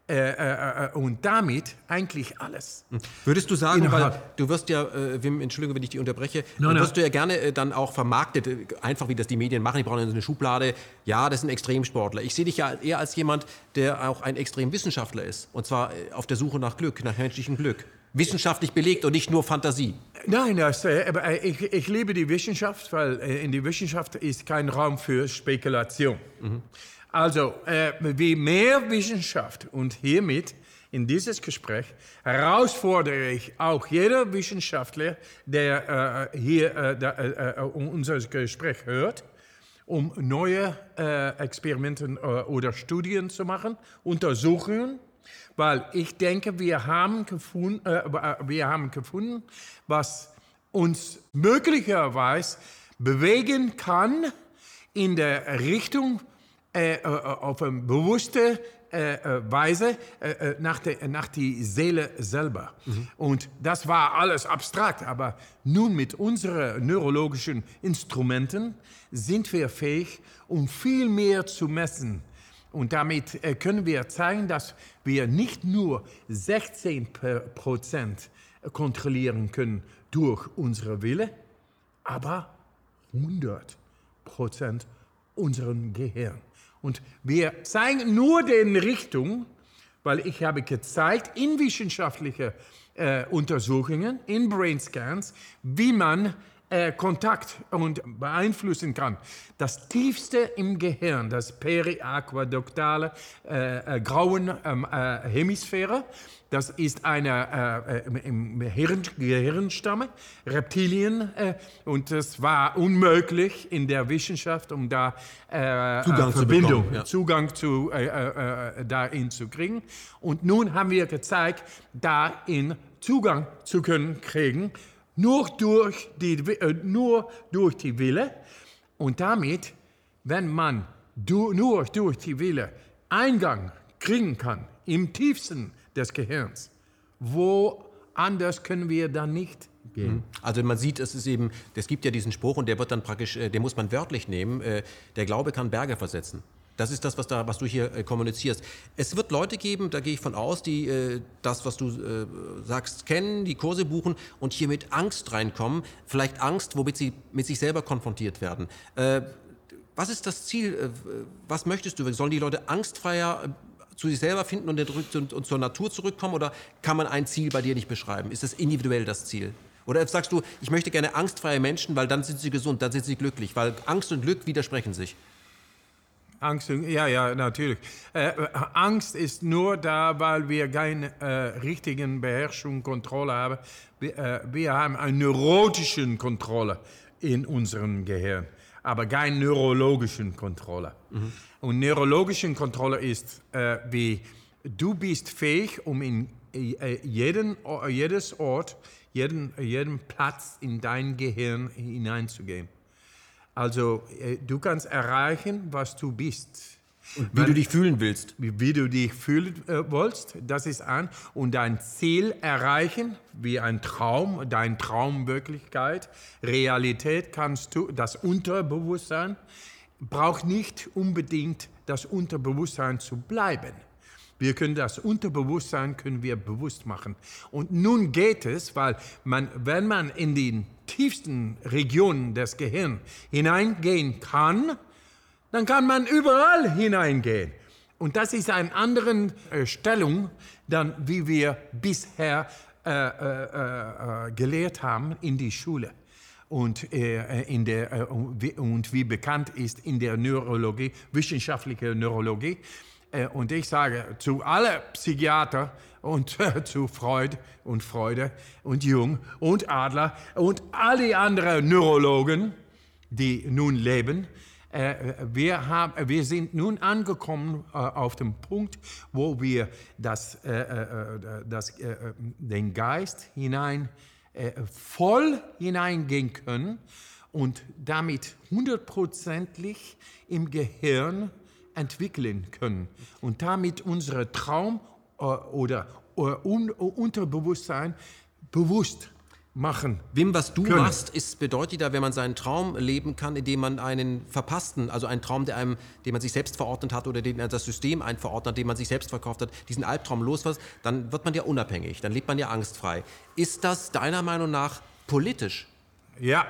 Und damit eigentlich alles. Würdest du sagen, weil du wirst ja, Wim, Entschuldigung, wenn ich dich unterbreche, wirst du ja gerne dann auch vermarktet, einfach wie das die Medien machen, die brauchen eine Schublade, ja, das ist ein Extremsportler. Ich sehe dich ja eher als jemand, der auch ein Extremwissenschaftler ist, und zwar auf der Suche nach Glück, nach menschlichem Glück. Wissenschaftlich belegt und nicht nur Fantasie. Nein, aber ich liebe die Wissenschaft, weil in der Wissenschaft ist kein Raum für Spekulation. Mhm. Also, wie mehr Wissenschaft und hiermit in dieses Gespräch herausfordere ich auch jeder Wissenschaftler, der hier unser Gespräch hört, um neue Experimente oder Studien zu machen, Untersuchungen, weil ich denke, wir haben gefunden, was uns möglicherweise bewegen kann in der Richtung auf eine bewusste Weise nach die Seele selber. Mhm. Und das war alles abstrakt, aber nun mit unseren neurologischen Instrumenten sind wir fähig, um viel mehr zu messen. Und damit können wir zeigen, dass wir nicht nur 16% kontrollieren können durch unsere Wille, aber 100% unseren Gehirn. Und wir zeigen nur den Richtung, weil ich habe gezeigt in wissenschaftlichen Untersuchungen, in Brain Scans, wie man Kontakt und beeinflussen kann. Das tiefste im Gehirn, das periaqueduktale grauen Hemisphäre, das ist eine im Gehirnstamme, Reptilien, und das war unmöglich in der Wissenschaft, um da Zugang zu dahin zu kriegen. Und nun haben wir gezeigt, dahin Zugang zu kriegen, nur durch die Wille. Und damit, wenn man nur durch die Wille Eingang kriegen kann im tiefsten des Gehirns, wo anders können wir dann nicht gehen. Also man sieht, es gibt ja diesen Spruch und der wird dann praktisch, den muss man wörtlich nehmen, der Glaube kann Berge versetzen. Das ist das, was du hier kommunizierst. Es wird Leute geben, da gehe ich von aus, die das, was du sagst, kennen, die Kurse buchen und hier mit Angst reinkommen. Vielleicht Angst, womit sie mit sich selber konfrontiert werden. Was ist das Ziel? Was möchtest du? Sollen die Leute angstfreier zu sich selber finden und zur Natur zurückkommen? Oder kann man ein Ziel bei dir nicht beschreiben? Ist das individuell das Ziel? Oder sagst du, ich möchte gerne angstfreie Menschen, weil dann sind sie gesund, dann sind sie glücklich, weil Angst und Glück widersprechen sich. Angst, ja, natürlich. Angst ist nur da, weil wir keine richtigen Beherrschung, Kontrolle haben. Wir haben eine neurotische Kontrolle in unserem Gehirn, aber keine neurologische Kontrolle. Mhm. Und neurologische Kontrolle ist, wie du bist fähig, um in jeden Platz in dein Gehirn hineinzugehen. Also, du kannst erreichen, was du bist. Und wie du dich fühlen willst. Wie du dich fühlen willst, das ist an. Und dein Ziel erreichen, wie ein Traum, deine Traumwirklichkeit, Realität kannst du, das Unterbewusstsein, braucht nicht unbedingt das Unterbewusstsein zu bleiben. Wir können das Unterbewusstsein bewusst machen. Und nun geht es, weil wenn man in die tiefsten Regionen des Gehirns hineingehen kann, dann kann man überall hineingehen. Und das ist eine andere Stellung, dann, wie wir bisher gelehrt haben in die Schule. Und wie bekannt ist in der Neurologie, wissenschaftliche Neurologie. Und ich sage zu allen Psychiater und zu Freud und Jung und Adler und alle anderen Neurologen, die nun leben, wir sind nun angekommen auf dem Punkt, wo wir den Geist voll hineingehen können und damit 100%ig im Gehirn entwickeln können und damit unsere Traum oder Unterbewusstsein bewusst machen. Wim, was du machst, bedeutet da, wenn man seinen Traum leben kann, indem man einen verpassten, also einen Traum, den man sich selbst verordnet hat oder den das System einverordnet, den man sich selbst verkauft hat, diesen Albtraum loslässt, dann wird man ja unabhängig, dann lebt man ja angstfrei. Ist das deiner Meinung nach politisch? Ja,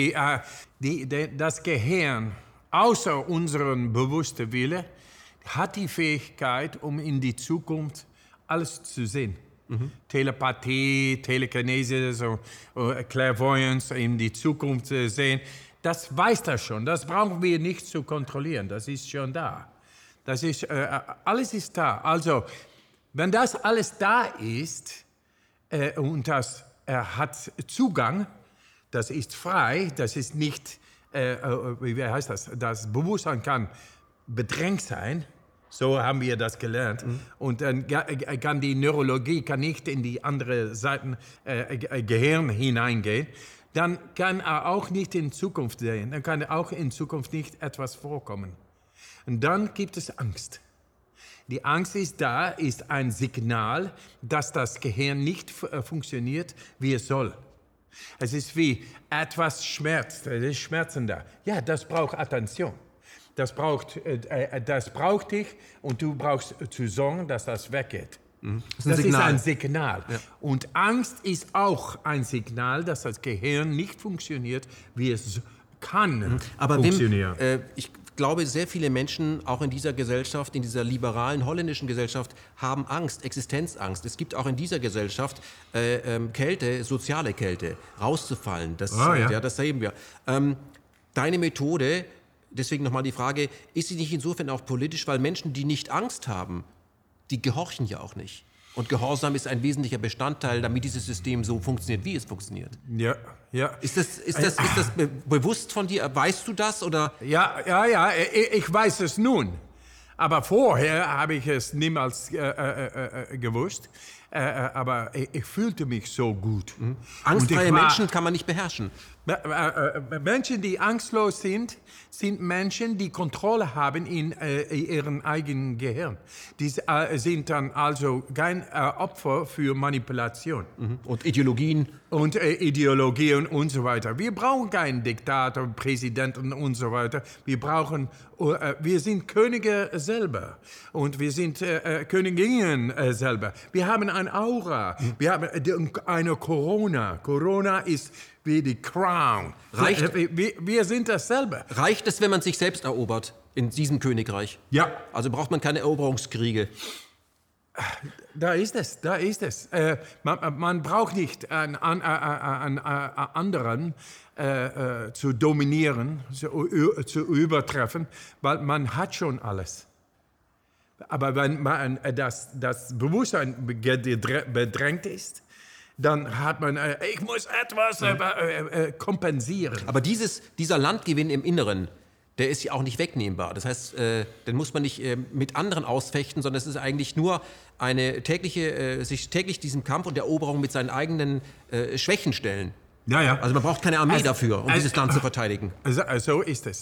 das Gehirn, außer unserem bewussten Wille, hat die Fähigkeit, um in die Zukunft alles zu sehen. Mhm. Telepathie, Telekinese, Clairvoyance, in die Zukunft sehen. Das weiß das schon. Das brauchen wir nicht zu kontrollieren. Das ist schon da. Alles ist da. Also, wenn das alles da ist und das hat Zugang, das ist frei, das ist nicht, wie heißt das? Das Bewusstsein kann bedrängt sein. So haben wir das gelernt. Mhm. Und dann kann die Neurologie nicht in die andere Seiten Gehirn hineingehen. Dann kann er auch nicht in Zukunft sehen. Dann kann auch in Zukunft nicht etwas vorkommen. Und dann gibt es Angst. Die Angst ist ein Signal, dass das Gehirn nicht funktioniert, wie es soll. Es ist wie etwas schmerzt, es ist Schmerzen da. Ja, das braucht Attention. Das braucht dich und du brauchst zu sorgen, dass das weggeht. Mhm. Das ist ein Signal. Ja. Und Angst ist auch ein Signal, dass das Gehirn nicht funktioniert, wie es kann funktionieren. Wim, ich glaube, sehr viele Menschen, auch in dieser Gesellschaft, in dieser liberalen holländischen Gesellschaft, haben Angst, Existenzangst. Es gibt auch in dieser Gesellschaft Kälte, soziale Kälte, rauszufallen. Das sehen wir. Deine Methode, deswegen nochmal die Frage, ist sie nicht insofern auch politisch, weil Menschen, die nicht Angst haben, die gehorchen ja auch nicht. Und Gehorsam ist ein wesentlicher Bestandteil, damit dieses System so funktioniert, wie es funktioniert. Ja. Ist das bewusst von dir? Weißt du das? Oder? Ja, ich weiß es nun. Aber vorher habe ich es niemals gewusst. aber ich fühlte mich so gut. Angstfreie Menschen kann man nicht beherrschen. Menschen, die angstlos sind Menschen, die Kontrolle haben in ihrem eigenen Gehirn. Die sind dann also kein Opfer für Manipulation. Und Ideologien. Und Ideologien und so weiter. Wir brauchen keinen Diktator, Präsidenten und so weiter. Wir sind Könige selber und wir sind Königinnen selber. Wir haben eine Aura, wir haben eine Corona. Corona ist wie die Crown. Wir sind das selber. Reicht es, wenn man sich selbst erobert in diesem Königreich? Ja. Also braucht man keine Eroberungskriege. Da ist es. Man braucht nicht einen anderen zu dominieren, zu übertreffen, weil man hat schon alles. Aber wenn man das Bewusstsein bedrängt ist, dann hat man, ich muss etwas kompensieren. Aber dieser Landgewinn im Inneren, der ist ja auch nicht wegnehmbar. Das heißt, den muss man nicht mit anderen ausfechten, sondern es ist eigentlich nur eine sich täglich diesem Kampf und der Eroberung mit seinen eigenen Schwächen stellen. Ja. Also man braucht keine Armee dafür, um dieses Land zu verteidigen. So ist es.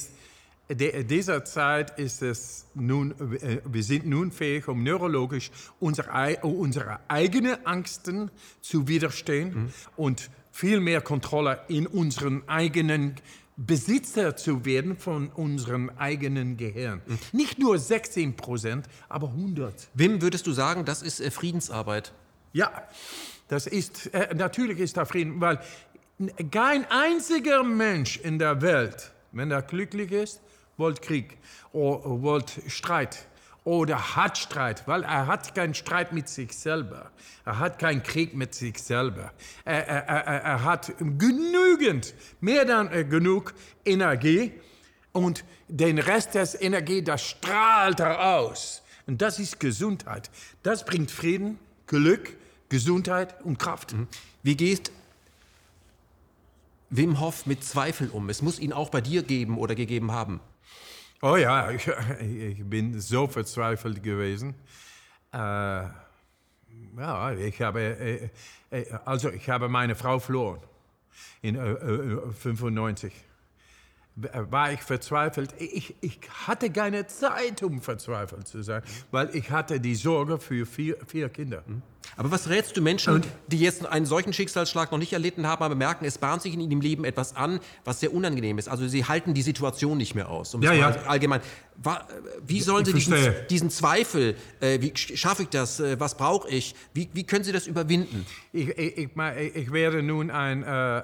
Dieser Zeit ist es nun, wir sind nun fähig, um neurologisch unsere eigenen Ängsten zu widerstehen und viel mehr Kontrolle in unseren eigenen Besitzer zu werden von unserem eigenen Gehirn. Nicht nur 16%, aber 100%. Wim, würdest du sagen, das ist Friedensarbeit? Ja, das ist, natürlich ist da Frieden, weil kein einziger Mensch in der Welt, wenn er glücklich ist, wollte Krieg oder wollte Streit oder hat Streit, weil er hat keinen Streit mit sich selber. Er hat keinen Krieg mit sich selber. Er hat genügend, mehr dann genug Energie und den Rest der Energie, das strahlt er aus. Und das ist Gesundheit. Das bringt Frieden, Glück, Gesundheit und Kraft. Wie geht Wim Hof mit Zweifel um? Es muss ihn auch bei dir geben oder gegeben haben. Oh ja, ich bin so verzweifelt gewesen. Ja, ich habe meine Frau verloren in 1995. War ich verzweifelt. Ich hatte keine Zeit, um verzweifelt zu sein, weil ich hatte die Sorge für vier Kinder. Aber was rätst du Menschen, die jetzt einen solchen Schicksalsschlag noch nicht erlitten haben, aber merken, es bahnt sich in ihrem Leben etwas an, was sehr unangenehm ist? Also sie halten die Situation nicht mehr aus. Allgemein. Wie sollen sie diesen Zweifel, wie schaffe ich das, was brauche ich, wie können sie das überwinden? Ich werde nun ein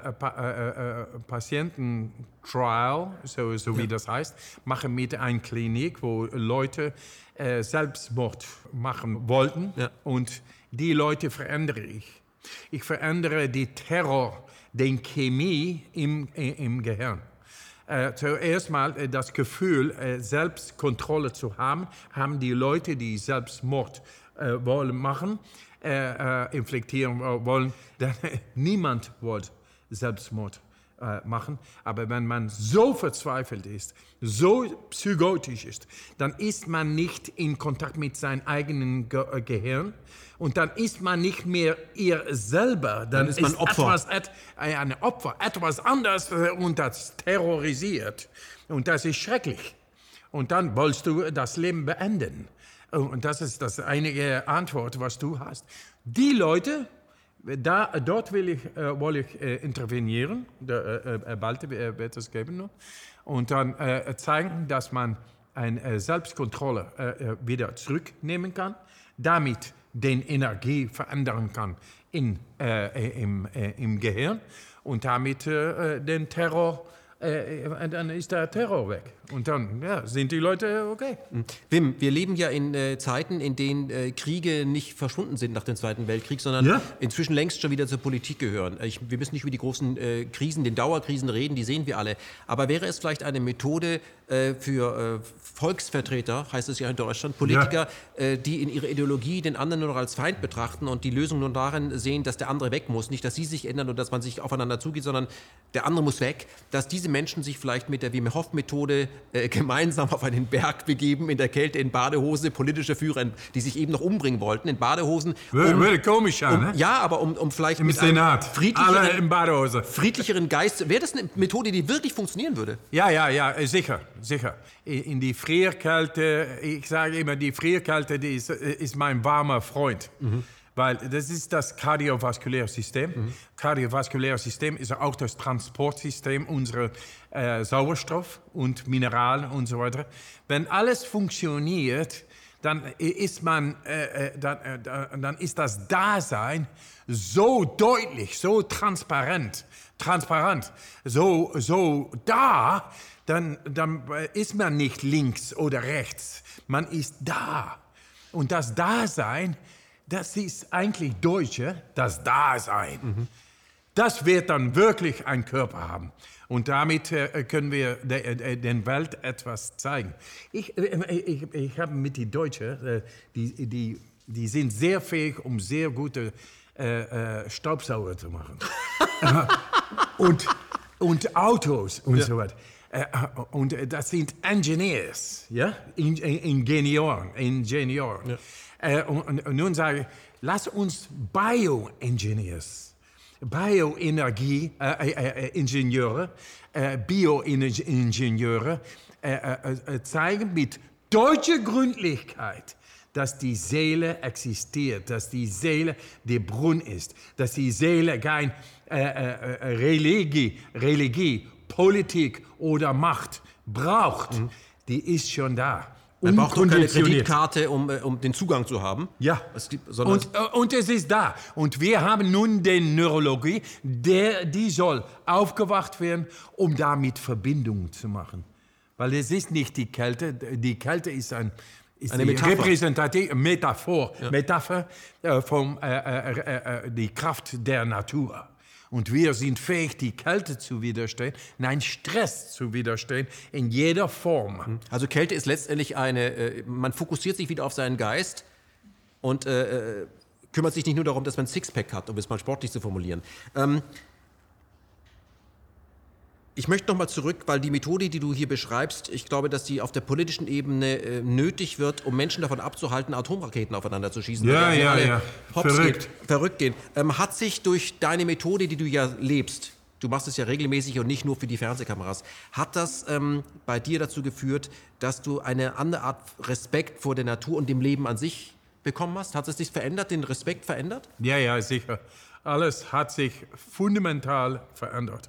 Patiententrial, so wie das heißt, machen mit einer Klinik, wo Leute Selbstmord machen wollten und die Leute verändere ich. Ich verändere die Chemie im Gehirn. Zuerst mal das Gefühl, Selbstkontrolle zu haben die Leute, die Selbstmord wollen machen, infliktieren wollen. Niemand wollte Selbstmord machen. Aber wenn man so verzweifelt ist, so psychotisch ist, dann ist man nicht in Kontakt mit seinem eigenen Gehirn und dann ist man nicht mehr ihr selber. Dann ist man Opfer. Ein Opfer, etwas anderes und das terrorisiert. Und das ist schrecklich. Und dann willst du das Leben beenden. Und das ist das einige Antwort, was du hast. Die Leute, dort will ich intervenieren, bald wird es geben noch, und dann zeigen, dass man eine Selbstkontrolle wieder zurücknehmen kann, damit den Energie verändern kann im Gehirn und damit den Terror, dann ist der Terror weg. Und dann sind die Leute okay. Wim, wir leben ja in Zeiten, in denen Kriege nicht verschwunden sind nach dem Zweiten Weltkrieg, sondern inzwischen längst schon wieder zur Politik gehören. Wir müssen nicht über die großen Krisen, den Dauerkrisen reden, die sehen wir alle. Aber wäre es vielleicht eine Methode für Volksvertreter, heißt es ja in Deutschland, Politiker, die in ihrer Ideologie den anderen nur noch als Feind betrachten und die Lösung nur darin sehen, dass der andere weg muss, nicht, dass sie sich ändern und dass man sich aufeinander zugeht, sondern der andere muss weg, dass diese Menschen sich vielleicht mit der Wim Hof Methode gemeinsam auf einen Berg begeben, in der Kälte, in Badehose, politische Führer, die sich eben noch umbringen wollten, in Badehosen. Würde komisch sein, ne? Ja, aber um vielleicht Im mit Senat, alle in Badehose. friedlicheren Geist, wäre das eine Methode, die wirklich funktionieren würde? Ja, sicher. In die Frierkälte, ich sage immer, die Frierkälte, die ist mein warmer Freund. Weil das ist das kardiovaskuläre System. Kardiovaskuläre System ist auch das Transportsystem unserer Sauerstoff und Mineralien und so weiter. Wenn alles funktioniert, dann ist dann ist das Dasein so deutlich, so transparent, so da, dann ist man nicht links oder rechts, man ist da. Und das Dasein, das ist eigentlich Deutsche, das Dasein. Das wird dann wirklich einen Körper haben. Und damit können wir der Welt etwas zeigen. Ich habe mit den Deutschen, die sind sehr fähig, um sehr gute Staubsauger zu machen. und Autos und so weiter. Und das sind Engineers, ja? Ingenieuren. Ja. Und nun sage ich, lass uns Bioengineers, Bioingenieure, Bioingenieure zeigen mit deutscher Gründlichkeit, dass die Seele existiert, dass die Seele der Brunnen ist, dass die Seele kein Religie, Politik oder Macht braucht. Die ist schon da. Man braucht doch keine Kreditkarte, um den Zugang zu haben. Ja, und es ist da. Und wir haben nun die Neurologie, die soll aufgewacht werden, um damit Verbindungen zu machen. Weil es ist nicht die Kälte ist eine repräsentative Metapher von die Kraft der Natur. Und wir sind fähig, die Kälte zu widerstehen, nein, Stress zu widerstehen, in jeder Form. Also Kälte ist letztendlich man fokussiert sich wieder auf seinen Geist und kümmert sich nicht nur darum, dass man ein Sixpack hat, um es mal sportlich zu formulieren. Ich möchte noch mal zurück, weil die Methode, die du hier beschreibst, ich glaube, dass die auf der politischen Ebene nötig wird, um Menschen davon abzuhalten, Atomraketen aufeinander zu schießen. Ja. Verrückt gehen. Hat sich durch deine Methode, die du ja lebst, du machst es ja regelmäßig und nicht nur für die Fernsehkameras, hat das bei dir dazu geführt, dass du eine andere Art Respekt vor der Natur und dem Leben an sich bekommen hast? Hat es dich verändert, den Respekt verändert? Ja, sicher. Alles hat sich fundamental verändert.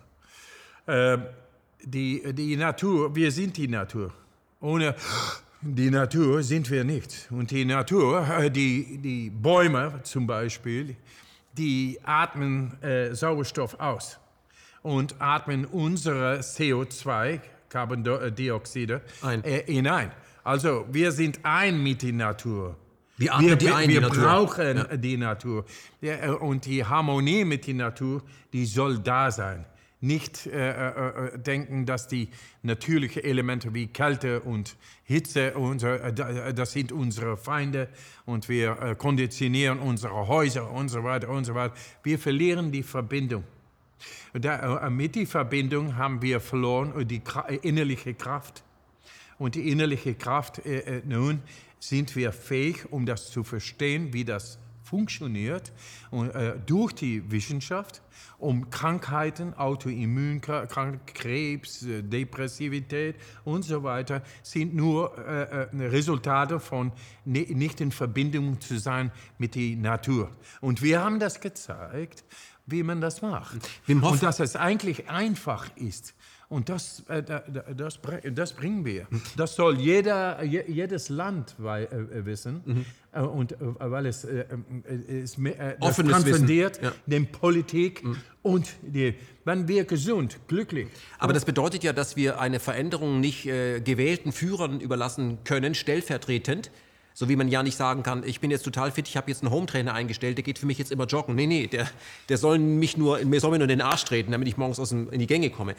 Die Natur, wir sind die Natur. Ohne die Natur sind wir nicht. Und die Natur, die Bäume zum Beispiel, die atmen Sauerstoff aus und atmen unsere CO2, Carbondioxide, hinein. Also wir sind ein mit der Natur. Wir brauchen die Natur. Ja, und die Harmonie mit der Natur, die soll da sein. Nicht denken, dass die natürlichen Elemente wie Kälte und Hitze, das sind unsere Feinde und wir konditionieren unsere Häuser und so weiter und so weiter. Wir verlieren die Verbindung. Mit der Verbindung haben wir verloren die innerliche Kraft. Und die innerliche Kraft, nun sind wir fähig, um das zu verstehen, wie das funktioniert, durch die Wissenschaft, um Krankheiten, Autoimmunkrankheiten, Krebs, Depressivität und so weiter, sind nur Resultate von nicht in Verbindung zu sein mit der Natur. Und wir haben das gezeigt, wie man das macht. Und dass es eigentlich einfach ist. Und das bringen wir. Das soll jedes Land wissen. Und weil es transzendiert, den Politik und wenn wir gesund, glücklich. Aber das bedeutet ja, dass wir eine Veränderung nicht gewählten Führern überlassen können, stellvertretend. So wie man ja nicht sagen kann, ich bin jetzt total fit, ich habe jetzt einen Hometrainer eingestellt, der geht für mich jetzt immer joggen. Nee, der soll mir nur in den Arsch treten, damit ich morgens in die Gänge komme.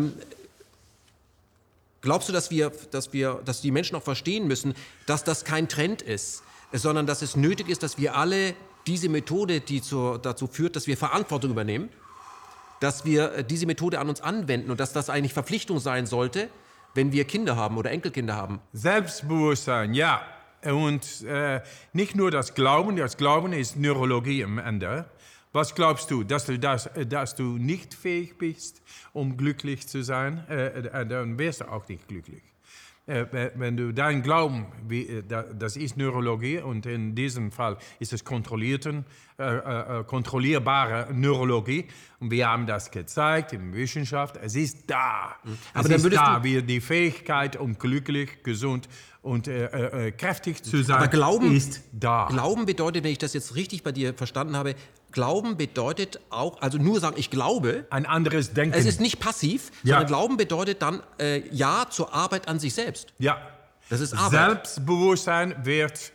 Glaubst du, dass die Menschen auch verstehen müssen, dass das kein Trend ist, sondern dass es nötig ist, dass wir alle diese Methode, die dazu führt, dass wir Verantwortung übernehmen, dass wir diese Methode an uns anwenden und dass das eigentlich Verpflichtung sein sollte, wenn wir Kinder haben oder Enkelkinder haben. Selbstbewusstsein, ja. Und nicht nur das Glauben ist Neurologie am Ende. Was glaubst du, dass du nicht fähig bist, um glücklich zu sein? Dann wärst du auch nicht glücklich. Wenn du dein Glauben, das ist Neurologie und in diesem Fall ist es kontrollierbare Neurologie und wir haben das gezeigt in der Wissenschaft, es ist da. Aber dann würdest du die Fähigkeit, um glücklich, gesund und kräftig zu sein, aber Glauben ist da. Glauben bedeutet, wenn ich das jetzt richtig bei dir verstanden habe, Glauben bedeutet auch, also nur sagen, ich glaube. Ein anderes Denken. Es ist nicht passiv, sondern Glauben bedeutet dann Ja zur Arbeit an sich selbst. Ja. Das ist Arbeit. Selbstbewusstsein wird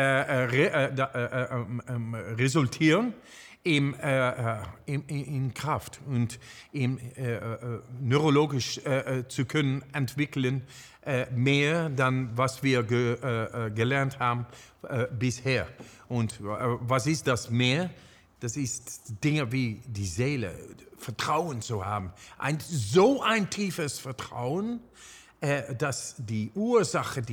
resultieren in Kraft und neurologisch zu können entwickeln, mehr dann was wir gelernt haben bisher. Und was ist das mehr? Das ist Dinge wie die Seele, Vertrauen zu haben. So ein tiefes Vertrauen, dass die Ursache,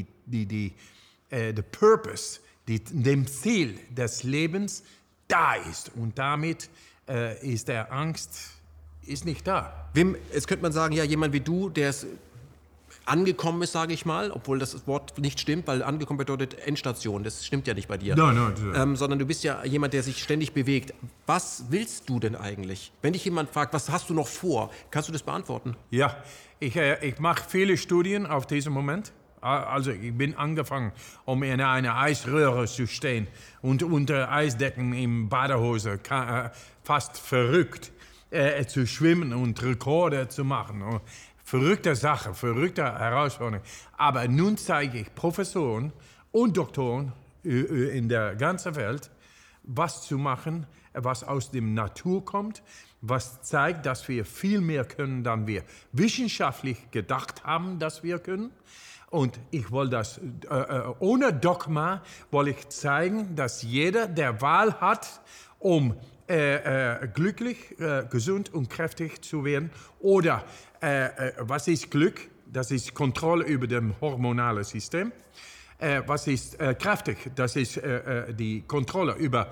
der Purpose, dem Ziel des Lebens da ist. Und damit ist der Angst nicht da. Wim, jetzt könnte man sagen, ja, jemand wie du, der es angekommen ist, sage ich mal, obwohl das Wort nicht stimmt, weil angekommen bedeutet Endstation, das stimmt ja nicht bei dir. Nein. Sondern du bist ja jemand, der sich ständig bewegt. Was willst du denn eigentlich? Wenn dich jemand fragt, was hast du noch vor, kannst du das beantworten? Ja, ich mache viele Studien auf diesem Moment. Also ich bin angefangen, um in einer Eisröhre zu stehen und unter Eisdecken in Badehose, fast verrückt, zu schwimmen und Rekorde zu machen. Verrückte Sache, verrückte Herausforderung. Aber nun zeige ich Professoren und Doktoren in der ganzen Welt, was zu machen, was aus dem Natur kommt, was zeigt, dass wir viel mehr können, dann wir wissenschaftlich gedacht haben, dass wir können. Und ich will das, ohne Dogma, will ich zeigen, dass jeder, der Wahl hat, um glücklich, gesund und kräftig zu werden. Oder was ist Glück? Das ist Kontrolle über das hormonale System. Was ist kräftig? Das ist die Kontrolle über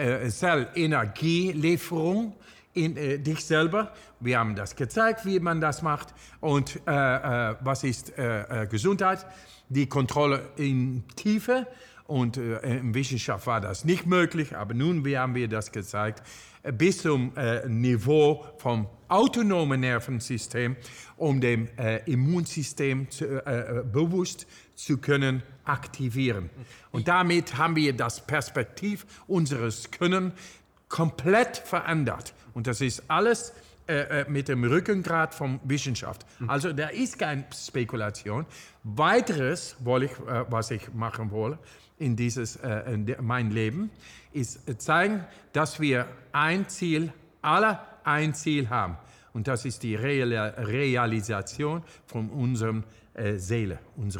Zellenergielieferung in dich selber. Wir haben das gezeigt, wie man das macht. Und was ist Gesundheit? Die Kontrolle in Tiefe. Und in Wissenschaft war das nicht möglich, aber nun haben wir das gezeigt, bis zum Niveau vom autonomen Nervensystem, um dem Immunsystem bewusst zu können aktivieren. Und damit haben wir das Perspektiv unseres Können komplett verändert. Und das ist alles mit dem Rückgrat von Wissenschaft. Also da ist keine Spekulation. Weiteres, was ich machen will, in mein Leben, ist zeigen, dass wir alle ein Ziel haben. Und das ist die Realisation von unseren Seele.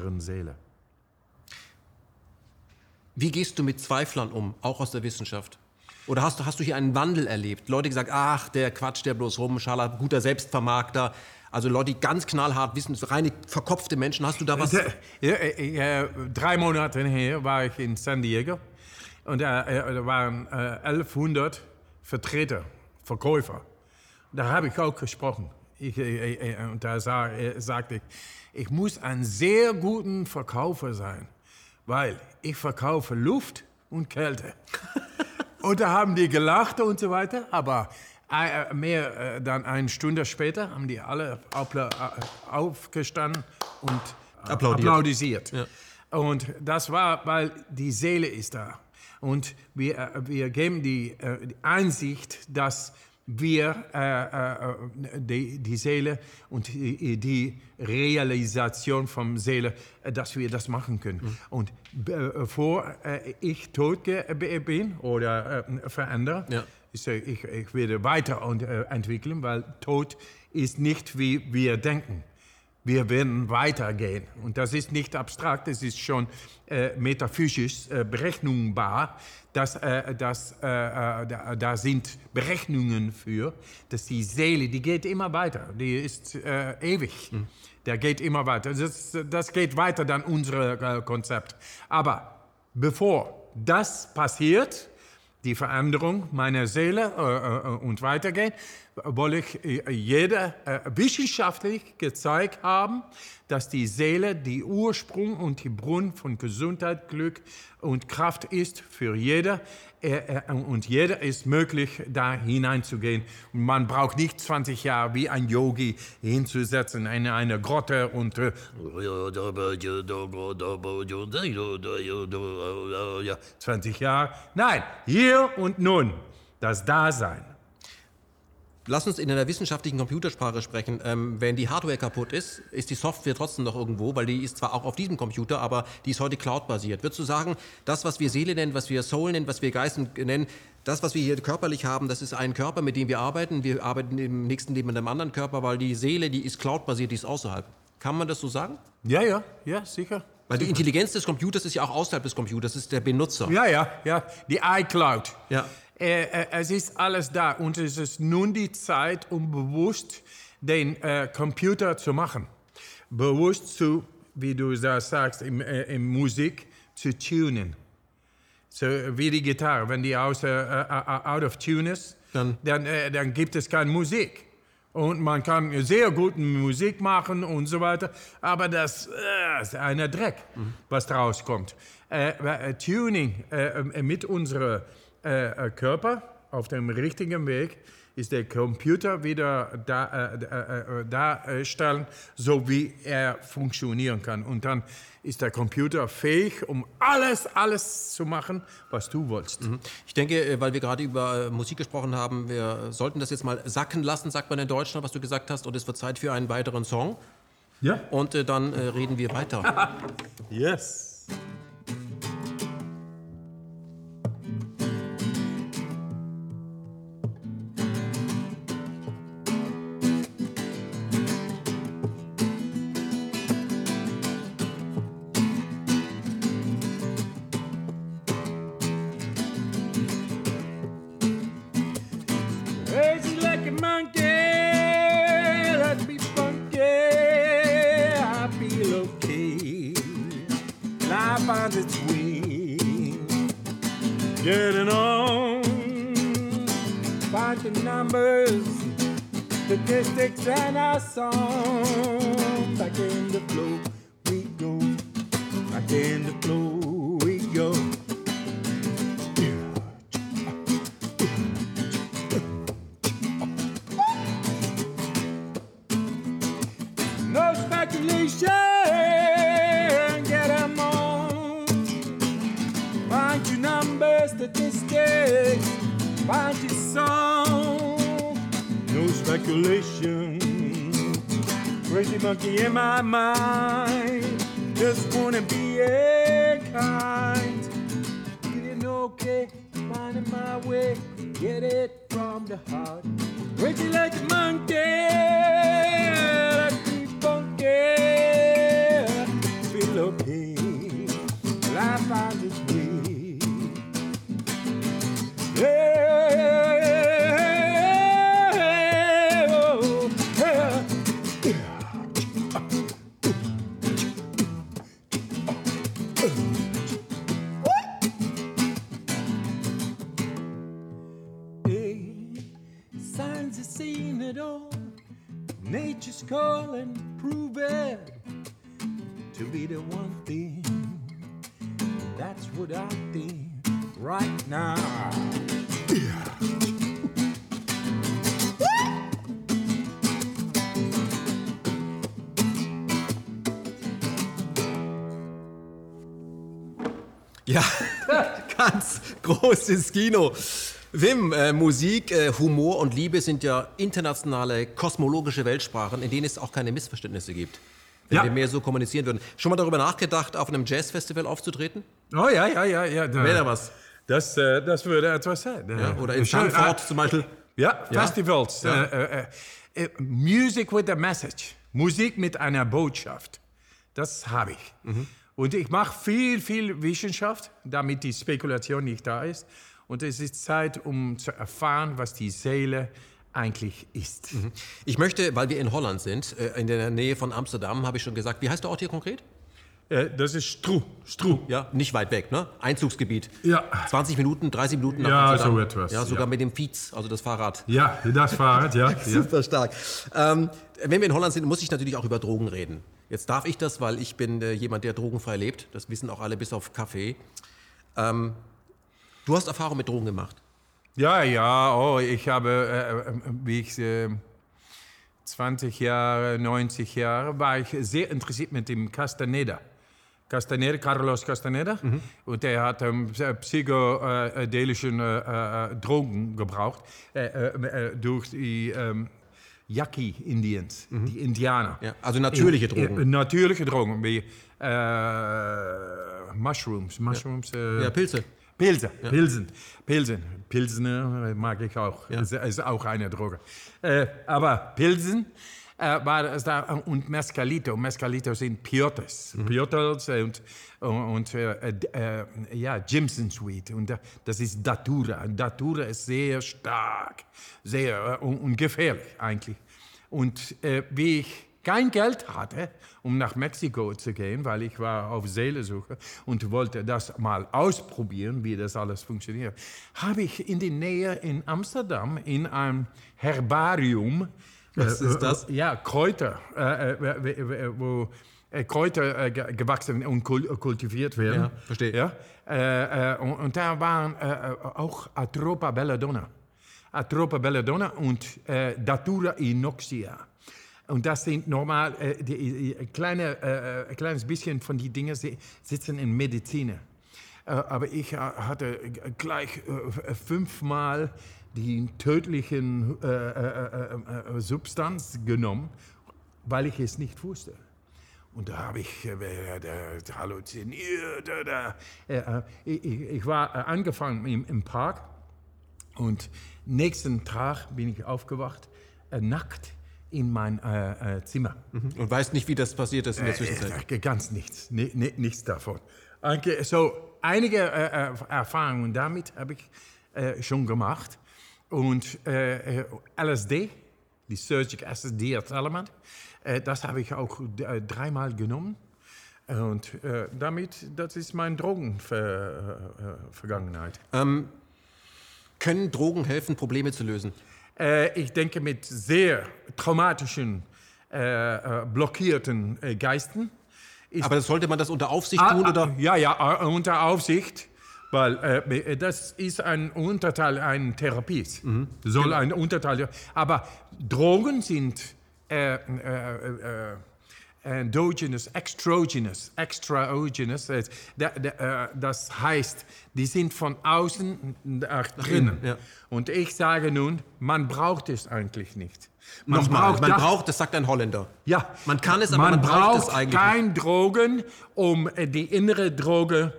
Wie gehst du mit Zweiflern um, auch aus der Wissenschaft? Oder hast du hier einen Wandel erlebt? Leute gesagt, ach, der quatscht der bloß rum, Schala, guter Selbstvermarkter. Also Leute, die ganz knallhart wissen, reine verkopfte Menschen. Hast du da was? 3 Monate her war ich in San Diego und da waren 1100 Verkäufer. Da habe ich auch gesprochen. Und da sagte ich muss ein sehr guter Verkäufer sein, weil ich verkaufe Luft und Kälte. Und da haben die gelacht und so weiter, aber mehr dann eine Stunde später haben die alle aufgestanden und applaudiert. Ja. Und das war, weil die Seele ist da. Und wir geben die Einsicht, dass wir die Seele und die Realisation von Seele, dass wir das machen können. Und bevor ich tot bin oder verändere, ich werde weiterentwickeln, weil Tod ist nicht, wie wir denken. wir werden weitergehen. Und das ist nicht abstrakt, es ist schon metaphysisch berechnungbar. Da sind Berechnungen für, dass die Seele, die geht immer weiter, die ist ewig. Der geht immer weiter. Das geht weiter dann unser Konzept. Aber bevor das passiert, die Veränderung meiner Seele und weitergehen, will ich jeder wissenschaftlich gezeigt haben, dass die Seele die Ursprung und die Brunnen von Gesundheit, Glück und Kraft ist für jeder. Und jeder ist möglich, da hineinzugehen. Und man braucht nicht 20 Jahre wie ein Yogi hinzusetzen in eine Grotte und 20 Jahre. Nein, hier und nun, das Dasein. Lass uns in einer wissenschaftlichen Computersprache sprechen. Wenn die Hardware kaputt ist, ist die Software trotzdem noch irgendwo, weil die ist zwar auch auf diesem Computer, aber die ist heute cloud-basiert. Würdest du sagen, das, was wir Seele nennen, was wir Soul nennen, was wir Geist nennen, das, was wir hier körperlich haben, das ist ein Körper, mit dem wir arbeiten. Wir arbeiten im nächsten Leben mit einem anderen Körper, weil die Seele, die ist cloud-basiert, die ist außerhalb. Kann man das so sagen? Ja, sicher. Weil die Intelligenz des Computers ist ja auch außerhalb des Computers, das ist der Benutzer. Ja, die iCloud. Ja. Es ist alles da und es ist nun die Zeit, um bewusst den Computer zu machen. Bewusst zu, wie du das sagst, in Musik zu tunen. So wie die Gitarre, wenn die out of tune ist, dann gibt es keine Musik. Und man kann sehr gute Musik machen und so weiter, aber das ist ein Dreck, was draus kommt. Tuning mit unserem Körper auf dem richtigen Weg ist der Computer wieder darstellen, so wie er funktionieren kann. Und dann ist der Computer fähig, um alles zu machen, was du willst. Ich denke, weil wir gerade über Musik gesprochen haben, wir sollten das jetzt mal sacken lassen, sagt man in Deutschland, was du gesagt hast. Und es wird Zeit für einen weiteren Song. Ja. Und dann reden wir weiter. Yes. Crazy like a monkey, let's be funky. I feel okay. Life finds its way. Getting on. Find the numbers, statistics, and our song. Back in the flow we go. Back in the flow we go. No speculation, get 'em on. Find your numbers, statistics, find your song. No speculation, crazy monkey in my mind. Just wanna be kind. Feeling okay, finding my way, get it from the heart. Crazy like a monkey, let's be funky. Feel okay, life finds its way. Yeah, oh, yeah. Hey, signs are seen it all. Nature's calling, prove it to be the one thing. That's what I think right now. Ja, ganz großes Kino. Wim, Musik, Humor und Liebe sind ja internationale, kosmologische Weltsprachen, in denen es auch keine Missverständnisse gibt. Wenn wir mehr so kommunizieren würden. Schon mal darüber nachgedacht, auf einem Jazzfestival aufzutreten? Oh ja. Wäre da was? Das würde etwas sein. Ja, oder in Frankfurt zum Beispiel. Ja, Festivals. Ja. Music with a message. Musik mit einer Botschaft. Das habe ich. Und ich mache viel Wissenschaft, damit die Spekulation nicht da ist. Und es ist Zeit, um zu erfahren, was die Seele eigentlich ist. Ich möchte, weil wir in Holland sind, in der Nähe von Amsterdam, habe ich schon gesagt, wie heißt der Ort hier konkret? Das ist Stroe. Ja, nicht weit weg, ne? Einzugsgebiet. Ja. 20 Minuten, 30 Minuten nach Ja, Amsterdam. so etwas. Ja, sogar mit dem Fiets, also das Fahrrad. Ja, das Fahrrad, ja. Super stark. Wenn wir in Holland sind, muss ich natürlich auch über Drogen reden. Jetzt darf ich das, weil ich bin jemand, der drogenfrei lebt. Das wissen auch alle bis auf Kaffee. Du hast Erfahrung mit Drogen gemacht. Ja, ich habe, wie ich 20 Jahre, 90 Jahre, war ich sehr interessiert mit dem Carlos Castaneda. Und der hat psychedelischen Drogen gebraucht durch die Yaqui-Indians, die Indianer. Ja, also natürliche Drogen. Natürliche Drogen, wie Mushrooms. Ja, Pilze. Pilsen mag ich auch. Ja. Ist auch eine Droge. Aber Pilsen war es da und Mescalito. Mescalito sind Peyotes. Peyotes und Jimson Sweet. Und das ist Datura. Datura ist sehr stark, sehr und gefährlich eigentlich. Und wie ich kein Geld hatte, um nach Mexiko zu gehen, weil ich war auf Seelensuche und wollte das mal ausprobieren, wie das alles funktioniert, habe ich in der Nähe in Amsterdam in einem Herbarium, was ist das? Ja, Kräuter, wo Kräuter gewachsen und kultiviert werden. Ja, verstehe. Ja? Und da waren auch Atropa belladonna und Datura inoxia. Und das sind normal, kleines bisschen von die Dinge sitzen in Medizin. Aber ich hatte gleich 5-mal die tödlichen Substanz genommen, weil ich es nicht wusste. Und da habe ich halluziniert. Ich war angefangen im Park und nächsten Tag bin ich aufgewacht, nackt in mein Zimmer. Und weißt nicht, wie das passiert ist in der Zwischenzeit? Ganz nichts, nichts davon. So einige Erfahrungen damit habe ich schon gemacht. Und LSD, die Surgic Acid Element, das habe ich auch 3-mal genommen. Und das ist meine Drogenvergangenheit. Können Drogen helfen, Probleme zu lösen? Ich denke, mit sehr traumatischen, blockierten Geisten. Aber sollte man das unter Aufsicht tun? Oder? Ja, unter Aufsicht, weil das ist ein Unterteil einer Therapie. Soll ein Unterteil. Aber Drogen sind endogenous, extragenous. Das heißt, die sind von außen nach drinnen. Ja. Und ich sage nun, man braucht es eigentlich nicht. Man braucht, das sagt ein Holländer. Ja. Man kann es, aber man braucht es eigentlich nicht. Man braucht keine Drogen, um die innere Droge,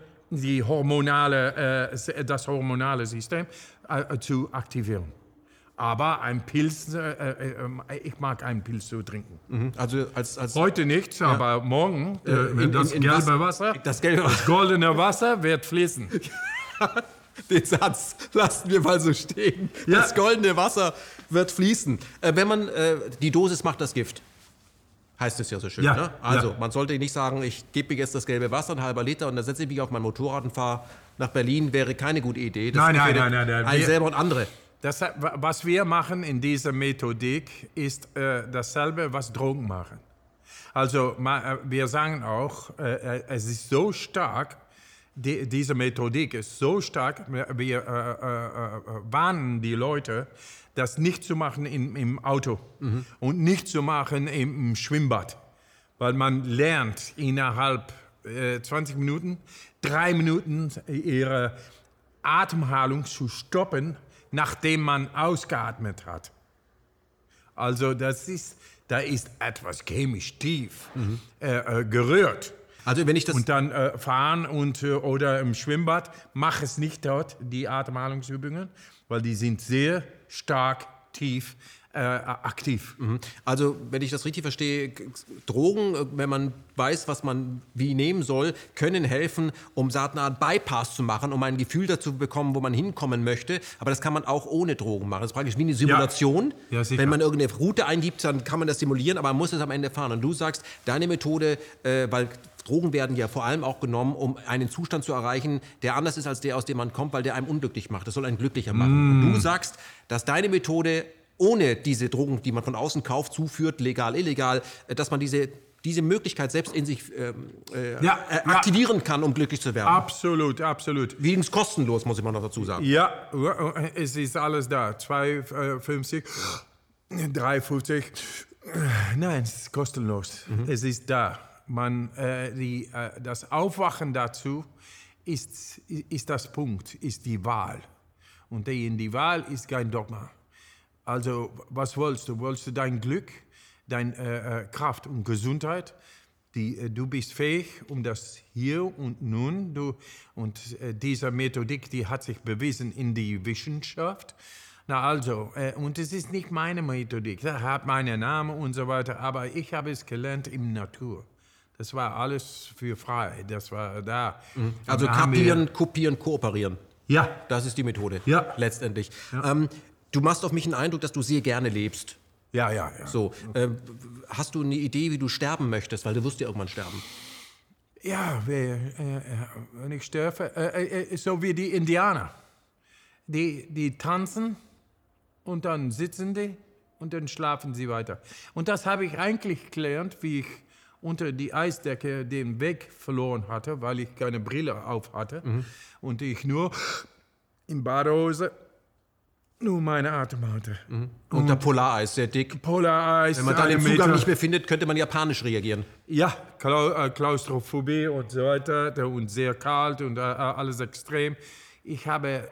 das hormonale System zu aktivieren. Aber ein Pilz, ich mag einen Pilz zu trinken. Also heute nicht, aber morgen das goldene Wasser wird fließen. Den Satz lassen wir mal so stehen. Ja. Das goldene Wasser wird fließen. Wenn man die Dosis macht das Gift, heißt es ja so schön. Ja. Ne? Also man sollte nicht sagen, ich gebe mir jetzt das gelbe Wasser, 1/2 Liter, und dann setze ich mich auf mein Motorrad und fahre nach Berlin. Wäre keine gute Idee. Das nein. Einen selber und andere. Was wir machen in dieser Methodik ist dasselbe, was Drogen machen. Also wir sagen auch, es ist so stark, diese Methodik ist so stark, wir warnen die Leute, das nicht zu machen im Auto und nicht zu machen im Schwimmbad. Weil man lernt innerhalb 20 Minuten, 3 Minuten ihre Atemhalung zu stoppen, nachdem man ausgeatmet hat. Also da ist etwas chemisch tief gerührt. Also wenn ich das und dann fahren oder im Schwimmbad, mach es nicht dort, die Atemhalungsübungen, weil die sind sehr stark tief aktiv. Also, wenn ich das richtig verstehe, Drogen, wenn man weiß, was man wie nehmen soll, können helfen, um so eine Art Bypass zu machen, um ein Gefühl dazu bekommen, wo man hinkommen möchte. Aber das kann man auch ohne Drogen machen. Das ist praktisch wie eine Simulation. Ja, sicher. Wenn man irgendeine Route eingibt, dann kann man das simulieren, aber man muss es am Ende fahren. Und du sagst, deine Methode, weil Drogen werden ja vor allem auch genommen, um einen Zustand zu erreichen, der anders ist als der, aus dem man kommt, weil der einem unglücklich macht. Das soll einen glücklicher machen. Und du sagst, dass deine Methode ohne diese Drogen, die man von außen kauft, zuführt, legal, illegal, dass man diese Möglichkeit selbst in sich aktivieren kann, um glücklich zu werden. Absolut, absolut. Übrigens kostenlos, muss ich mal noch dazu sagen. Ja, es ist alles da. 2,50, 3,50. Nein, es ist kostenlos. Es ist da. Das Aufwachen dazu ist das Punkt, ist die Wahl. Und die Wahl ist kein Dogma. Also, was willst du? Willst du dein Glück, deine Kraft und Gesundheit? Du bist fähig, um das hier und nun. Diese Methodik, die hat sich bewiesen in die Wissenschaft. Na also, und es ist nicht meine Methodik, das hat meinen Namen und so weiter, aber ich habe es gelernt in Natur. Das war alles für frei, das war da. Also kapieren, kopieren, kooperieren. Ja. Das ist die Methode, letztendlich. Ja. Du machst auf mich einen Eindruck, dass du sehr gerne lebst. Ja. So, hast du eine Idee, wie du sterben möchtest? Weil du wirst ja irgendwann sterben. Ja, wenn ich sterbe, so wie die Indianer. Die tanzen und dann sitzen die und dann schlafen sie weiter. Und das habe ich eigentlich gelernt, wie ich unter die Eisdecke den Weg verloren hatte, weil ich keine Brille auf hatte und ich nur in Badehose nur meine Atem hatte. Unter Polareis, sehr dick. Polareis. Wenn man da den Zugang nicht mehr findet, könnte man japanisch reagieren. Ja, Klaustrophobie und so weiter und sehr kalt und alles extrem. Ich habe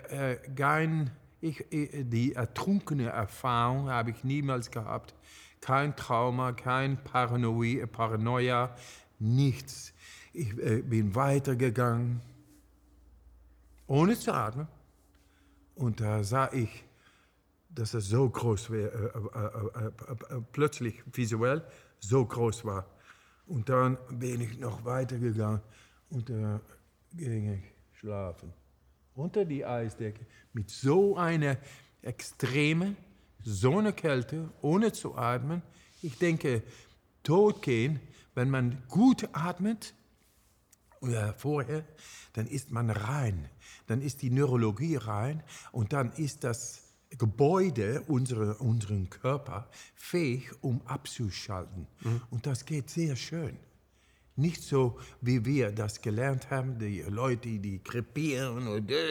die ertrunkene Erfahrung habe ich niemals gehabt. Kein Trauma, kein Paranoia, nichts. Ich bin weitergegangen, ohne zu atmen. Und da sah ich, dass es so groß wäre, plötzlich visuell so groß war. Und dann bin ich noch weitergegangen und da ging ich schlafen. Unter die Eisdecke mit so einer extremen, so einer Kälte, ohne zu atmen. Ich denke, tot gehen, wenn man gut atmet, oder vorher, dann ist man rein. Dann ist die Neurologie rein und dann ist das Gebäude, unseren Körper, fähig, um abzuschalten. Und das geht sehr schön. Nicht so, wie wir das gelernt haben, die Leute, die krepieren.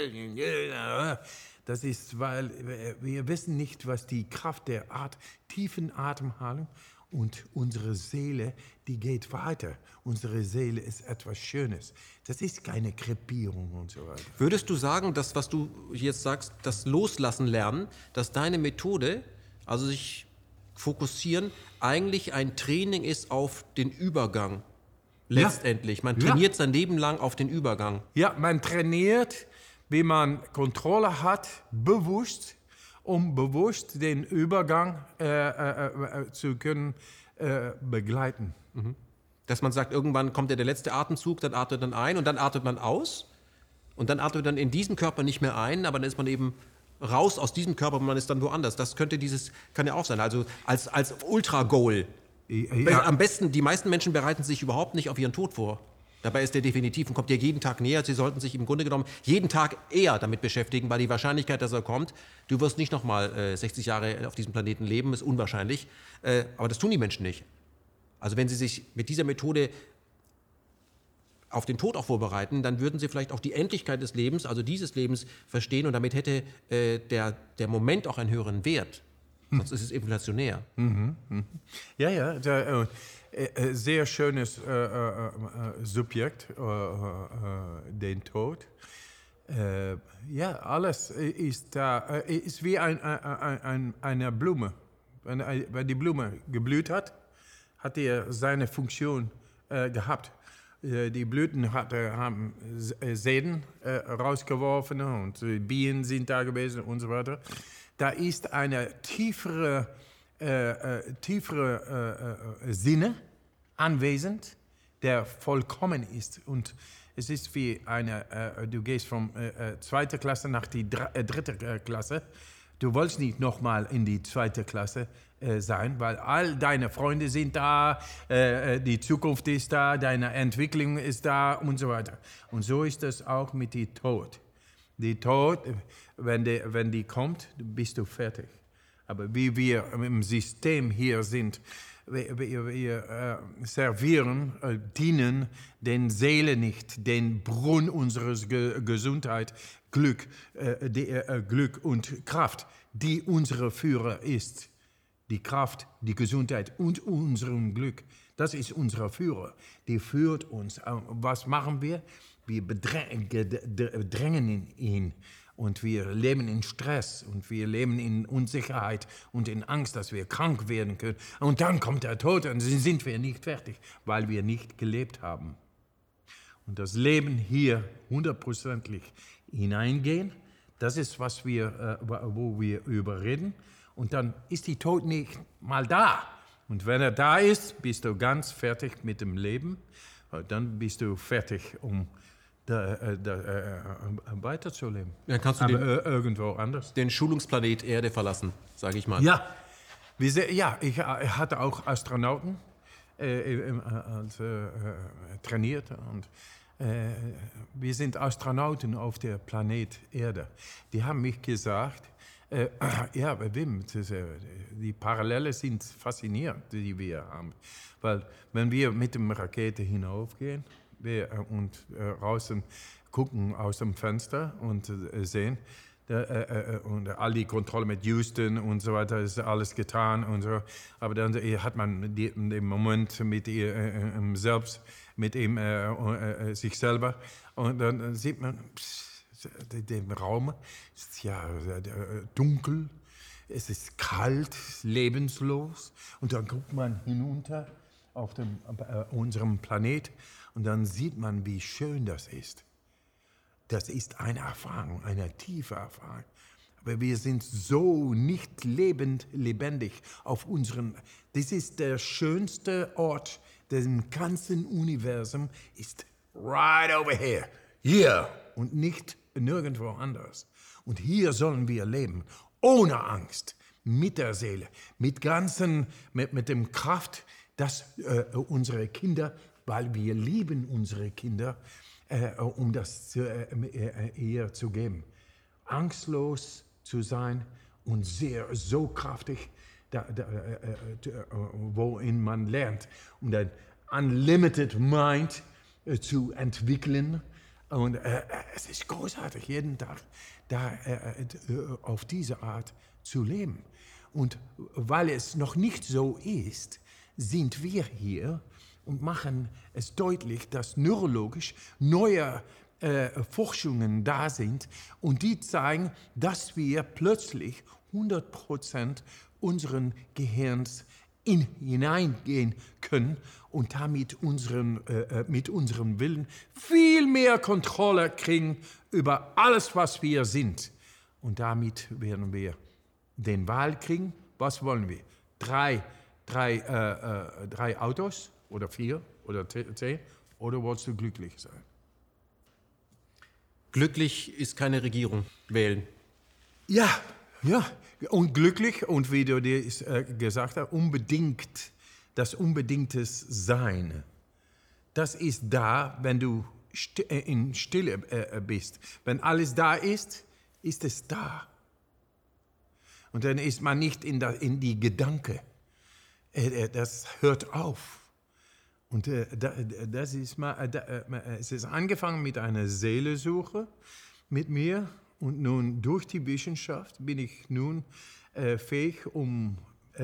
Das ist, weil wir wissen nicht, was die Kraft der tiefen Atemhaltung und unsere Seele, die geht weiter. Unsere Seele ist etwas Schönes. Das ist keine Krepierung und so weiter. Würdest du sagen, dass, was du jetzt sagst, das Loslassen lernen, dass deine Methode, also sich fokussieren, eigentlich ein Training ist auf den Übergang? Letztendlich. Man trainiert sein Leben lang auf den Übergang. Ja, man trainiert, wie man Kontrolle hat, bewusst, um bewusst den Übergang zu können begleiten. Dass man sagt, irgendwann kommt ja der letzte Atemzug, dann atmet man ein und dann atmet man aus. Und dann atmet man in diesem Körper nicht mehr ein, aber dann ist man eben raus aus diesem Körper und man ist dann woanders. Das kann ja auch sein. Also als Ultra-Goal. Ja. Am besten, die meisten Menschen bereiten sich überhaupt nicht auf ihren Tod vor. Dabei ist der definitiv und kommt dir jeden Tag näher. Sie sollten sich im Grunde genommen jeden Tag eher damit beschäftigen, weil die Wahrscheinlichkeit, dass er kommt, du wirst nicht nochmal 60 Jahre auf diesem Planeten leben, ist unwahrscheinlich. Aber das tun die Menschen nicht. Also wenn sie sich mit dieser Methode auf den Tod auch vorbereiten, dann würden sie vielleicht auch die Endlichkeit des Lebens, also dieses Lebens, verstehen und damit hätte der Moment auch einen höheren Wert. Sonst ist es inflationär. Ja, sehr schönes Subjekt, den Tod. Ja, alles ist da, ist wie eine Blume. Wenn die Blume geblüht hat, hat er seine Funktion gehabt. Die Blüten haben Säden rausgeworfen und Bienen sind da gewesen und so weiter. Da ist eine tiefere tiefere Sinne anwesend, der vollkommen ist. Und es ist wie du gehst von 2. Klasse nach die 3. Klasse. Du willst nicht nochmal in die 2. Klasse sein, weil all deine Freunde sind da, die Zukunft ist da, deine Entwicklung ist da und so weiter. Und so ist es auch mit dem Tod. Die Tod, wenn die kommt, bist du fertig. Aber wie wir im System hier sind, wir servieren, dienen den Seele nicht, den Brunnen unseres Gesundheit, Glück und Kraft, die unsere Führer ist. Die Kraft, die Gesundheit und unserem Glück, das ist unser Führer. Die führt uns. Was machen wir? Wir drängen ihn. Und wir leben in Stress und wir leben in Unsicherheit und in Angst, dass wir krank werden können. Und dann kommt der Tod und dann sind wir nicht fertig, weil wir nicht gelebt haben. Und das Leben hier 100%ig hineingehen, das ist, wo wir überreden. Und dann ist die Tod nicht mal da. Und wenn er da ist, bist du ganz fertig mit dem Leben. Dann bist du fertig, um weiterzuleben. Dann kannst du irgendwo anders. Den Schulungsplanet Erde verlassen, sage ich mal. Ja, ich hatte auch Astronauten trainiert. Und wir sind Astronauten auf der Planet Erde. Die haben mich gesagt, Wim, die Parallelen sind faszinierend, die wir haben. Weil wenn wir mit der Rakete hinaufgehen und draußen gucken aus dem Fenster und sehen, und all die Kontrolle mit Houston und so weiter ist alles getan und so. Aber dann hat man den Moment mit sich selber und dann sieht man den Raum, ist ja dunkel, es ist kalt, lebenslos und dann guckt man hinunter auf unserem Planet und dann sieht man, wie schön das ist. Das ist eine Erfahrung, eine tiefe Erfahrung. Aber wir sind so nicht lebendig auf unseren. Das ist der schönste Ort des ganzen Universums, ist right over here, hier und nicht nirgendwo anders. Und hier sollen wir leben, ohne Angst, mit der Seele, mit dem Kraft, dass unsere Kinder, weil wir lieben unsere Kinder, um das ihr zu geben. Angstlos zu sein und so kraftig, worin man lernt, um ein Unlimited Mind zu entwickeln. Und es ist großartig, jeden Tag auf diese Art zu leben. Und weil es noch nicht so ist, sind wir hier und machen es deutlich, dass neurologisch neue Forschungen da sind und die zeigen, dass wir plötzlich 100% unseren Gehirns hineingehen können und damit mit unserem Willen viel mehr Kontrolle kriegen über alles, was wir sind. Und damit werden wir den Wahl kriegen. Was wollen wir? Drei Autos oder 4 oder 10 oder willst du glücklich sein? Glücklich ist keine Regierung wählen. Ja. Und glücklich und wie du dir gesagt hast, das unbedingtes Sein. Das ist da, wenn du in Stille bist. Wenn alles da ist, ist es da. Und dann ist man nicht in die Gedanken. Das hört auf. Und es ist angefangen mit einer Seelensuche mit mir. Und nun durch die Wissenschaft bin ich nun fähig, um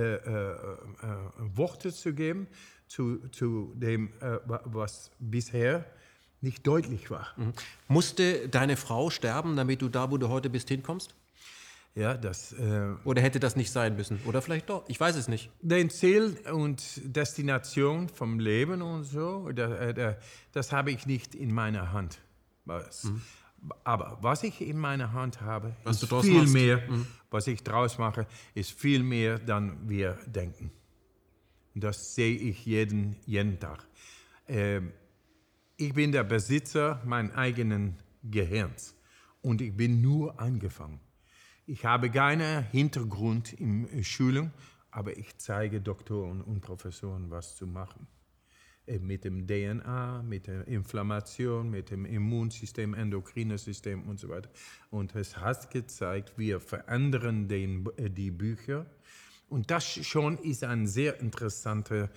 Worte zu geben zu dem, was bisher nicht deutlich war. Mhm. Musste deine Frau sterben, damit du da, wo du heute bist, hinkommst? Ja, oder hätte das nicht sein müssen? Oder vielleicht doch, ich weiß es nicht. Den Ziel und Destination vom Leben und so, das habe ich nicht in meiner Hand. Aber was ich in meiner Hand habe, Was ist du draus viel machst. mehr, was ich draus mache, ist viel mehr, dann wir denken. Und das sehe ich jeden Tag. Ich bin der Besitzer meines eigenen Gehirns und ich bin nur angefangen. Ich habe keinen Hintergrund in Schulung, aber ich zeige Doktoren und Professoren, was zu machen. Mit dem DNA, mit der Inflammation, mit dem Immunsystem, endokrines System und so weiter. Und es hat gezeigt, wir verändern die Bücher. Und das schon ist ein sehr interessanter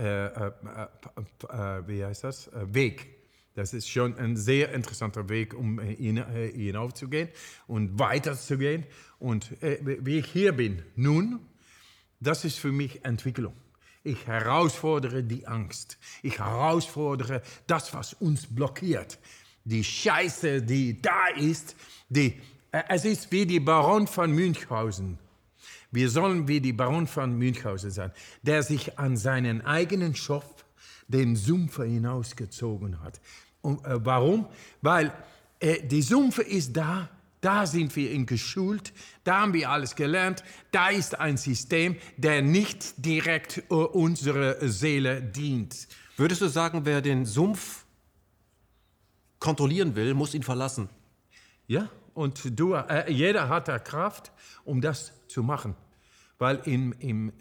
Weg. Das ist schon ein sehr interessanter Weg, um hinaufzugehen und weiterzugehen. Und wie ich hier bin nun, das ist für mich Entwicklung. Ich herausfordere die Angst. Ich herausfordere das, was uns blockiert. Die Scheiße, die da ist, es ist wie die Baron von Münchhausen. Wir sollen wie die Baron von Münchhausen sein, der sich an seinen eigenen Schopf den Sumpf hinausgezogen hat. Und, warum? Weil die Sumpf ist da. Da sind wir geschult, da haben wir alles gelernt. Da ist ein System, der nicht direkt unserer Seele dient. Würdest du sagen, wer den Sumpf kontrollieren will, muss ihn verlassen? Ja, und jeder hat da Kraft, um das zu machen. Weil im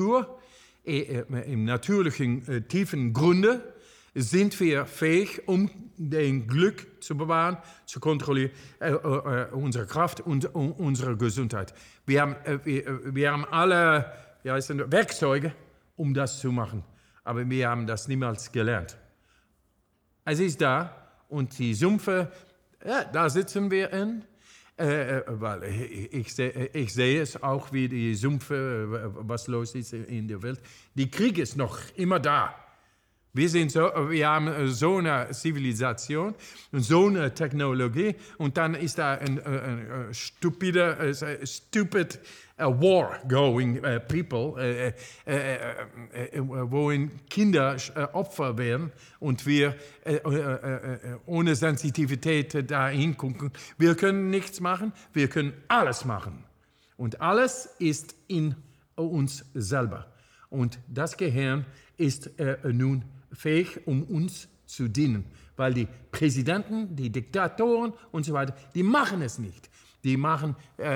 natürlichen tiefen Grunde sind wir fähig, um den Glück zu bewahren, zu kontrollieren, unsere Kraft und unsere Gesundheit. Wir haben alle Werkzeuge, um das zu machen, aber wir haben das niemals gelernt. Es ist da und die Sümpfe, da sitzen wir in, weil ich sehe es auch, wie die Sümpfe, was los ist in der Welt. Die Krieg ist noch immer da. Wir haben so eine Zivilisation und so eine Technologie und dann ist da ein stupid war going, people, wohin Kinder Opfer werden und wir ohne Sensitivität da hingucken. Wir können nichts machen, wir können alles machen. Und alles ist in uns selber. Und das Gehirn ist nun fähig, um uns zu dienen. Weil die Präsidenten, die Diktatoren und so weiter, die machen es nicht. Die machen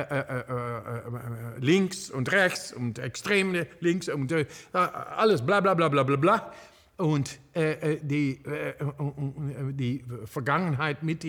links und rechts und extreme links und alles bla bla bla bla bla bla. Und die Vergangenheit mit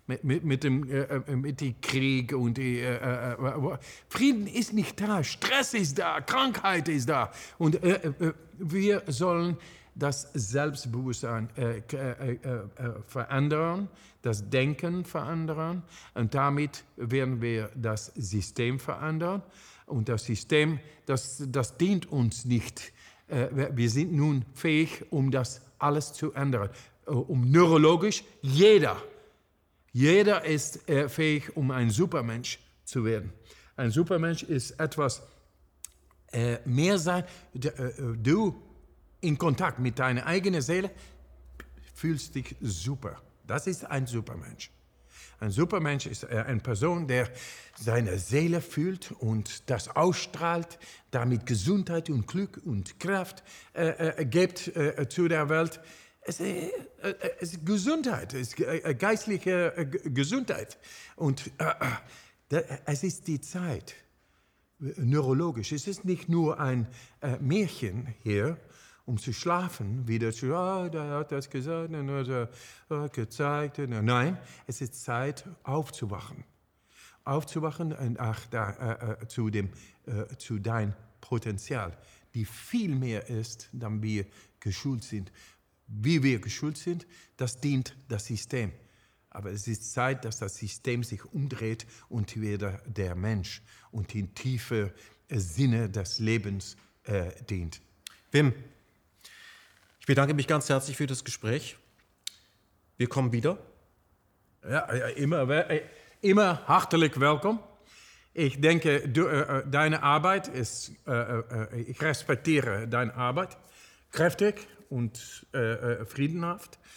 dem Krieg und Frieden ist nicht da, Stress ist da, Krankheit ist da. Und wir sollen das Selbstbewusstsein verändern, das Denken verändern und damit werden wir das System verändern. Und das System, das dient uns nicht. Wir sind nun fähig, um das alles zu ändern. Um neurologisch, jeder ist fähig, um ein Supermensch zu werden. Ein Supermensch ist etwas mehr sein. Du in Kontakt mit deiner eigenen Seele fühlst dich super. Das ist ein Supermensch. Ein Supermensch ist eine Person, der seine Seele fühlt und das ausstrahlt, damit Gesundheit und Glück und Kraft gibt zu der Welt. Es ist Gesundheit, es ist geistliche Gesundheit. Und es ist die Zeit, neurologisch. Es ist nicht nur ein Märchen hier, um zu schlafen, wieder zu, der hat das gesagt, und gezeigt. Nein, es ist Zeit, aufzuwachen. Aufzuwachen und zu dein Potenzial, die viel mehr ist, dann wir geschult sind. Wie wir geschult sind, das dient das System. Aber es ist Zeit, dass das System sich umdreht und wieder der Mensch und in tiefe Sinne des Lebens dient. Wim, ich bedanke mich ganz herzlich für das Gespräch. Wir kommen wieder. Ja, immer hartelijk welkom. Ich denke, deine Arbeit ist, ich respektiere deine Arbeit, kräftig und friedenhaft.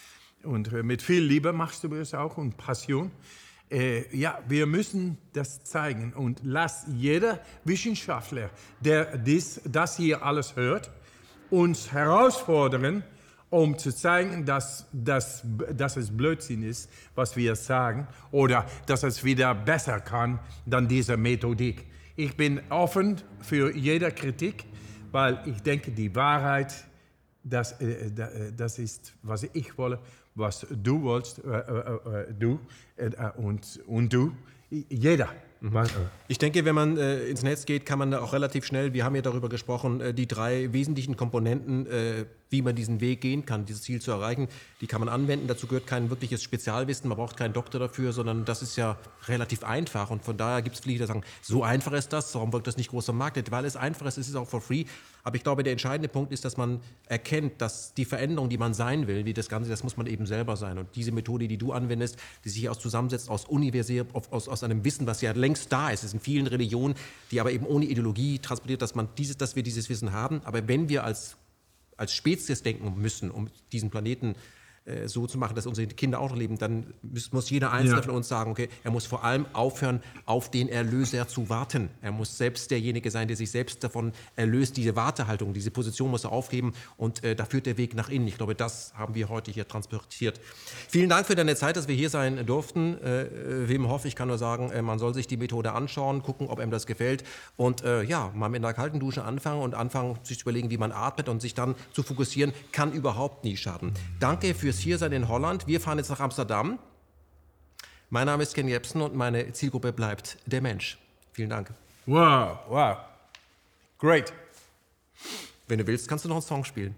und mit viel Liebe machst du es auch und Passion. Ja, wir müssen das zeigen und lass jeder Wissenschaftler, der das hier alles hört, uns herausfordern, um zu zeigen, dass es Blödsinn ist, was wir sagen, oder dass es wieder besser kann dann diese Methodik. Ich bin offen für jede Kritik, weil ich denke, die Wahrheit, das ist, was ich wolle, was du wolltest, du und du, jeder. Ich denke, wenn man ins Netz geht, kann man da auch relativ schnell, wir haben ja darüber gesprochen, die 3 wesentlichen Komponenten, wie man diesen Weg gehen kann, dieses Ziel zu erreichen, die kann man anwenden. Dazu gehört kein wirkliches Spezialwissen, man braucht keinen Doktor dafür, sondern das ist ja relativ einfach. Und von daher gibt es viele, die sagen, so einfach ist das, warum wird das nicht groß vermarktet? Weil es einfach ist, es ist auch for free. Aber ich glaube, der entscheidende Punkt ist, dass man erkennt, dass die Veränderung, die man sein will, wie das Ganze, das muss man eben selber sein. Und diese Methode, die du anwendest, die sich zusammensetzt aus aus einem Wissen, was ja längst da ist. Es sind vielen Religionen, die aber eben ohne Ideologie transportiert, dass wir dieses Wissen haben. Aber wenn wir als Spezies denken müssen, um diesen Planeten so zu machen, dass unsere Kinder auch noch leben, dann muss jeder Einzelne von uns sagen, okay, er muss vor allem aufhören, auf den Erlöser zu warten. Er muss selbst derjenige sein, der sich selbst davon erlöst. Diese Wartehaltung, diese Position muss er aufgeben und da führt der Weg nach innen. Ich glaube, das haben wir heute hier transportiert. Vielen Dank für deine Zeit, dass wir hier sein durften. Wim Hof, ich kann nur sagen, man soll sich die Methode anschauen, gucken, ob einem das gefällt und mal mit einer kalten Dusche anfangen, sich zu überlegen, wie man atmet und sich dann zu fokussieren, kann überhaupt nie schaden. Danke fürs Hiersein in Holland. Wir fahren jetzt nach Amsterdam. Mein Name ist Ken Jebsen und meine Zielgruppe bleibt der Mensch. Vielen Dank. Wow. Great. Wenn du willst, kannst du noch einen Song spielen.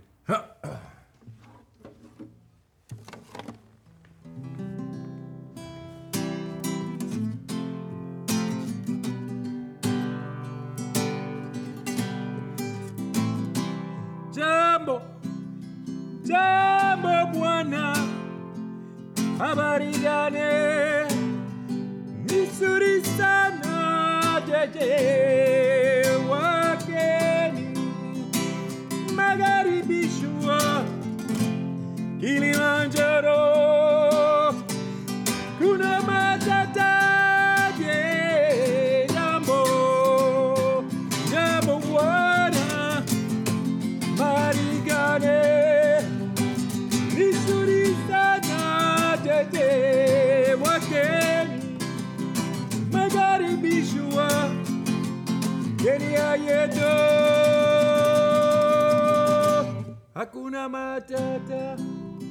Jambo Bwana, habari gani? Nzuri sana jeje wageni, magharibi-shua Kilimanjaro, kuna matata je jambo Bwana, habari gani? Magharibi-shua Kenya yetu hakuna matata.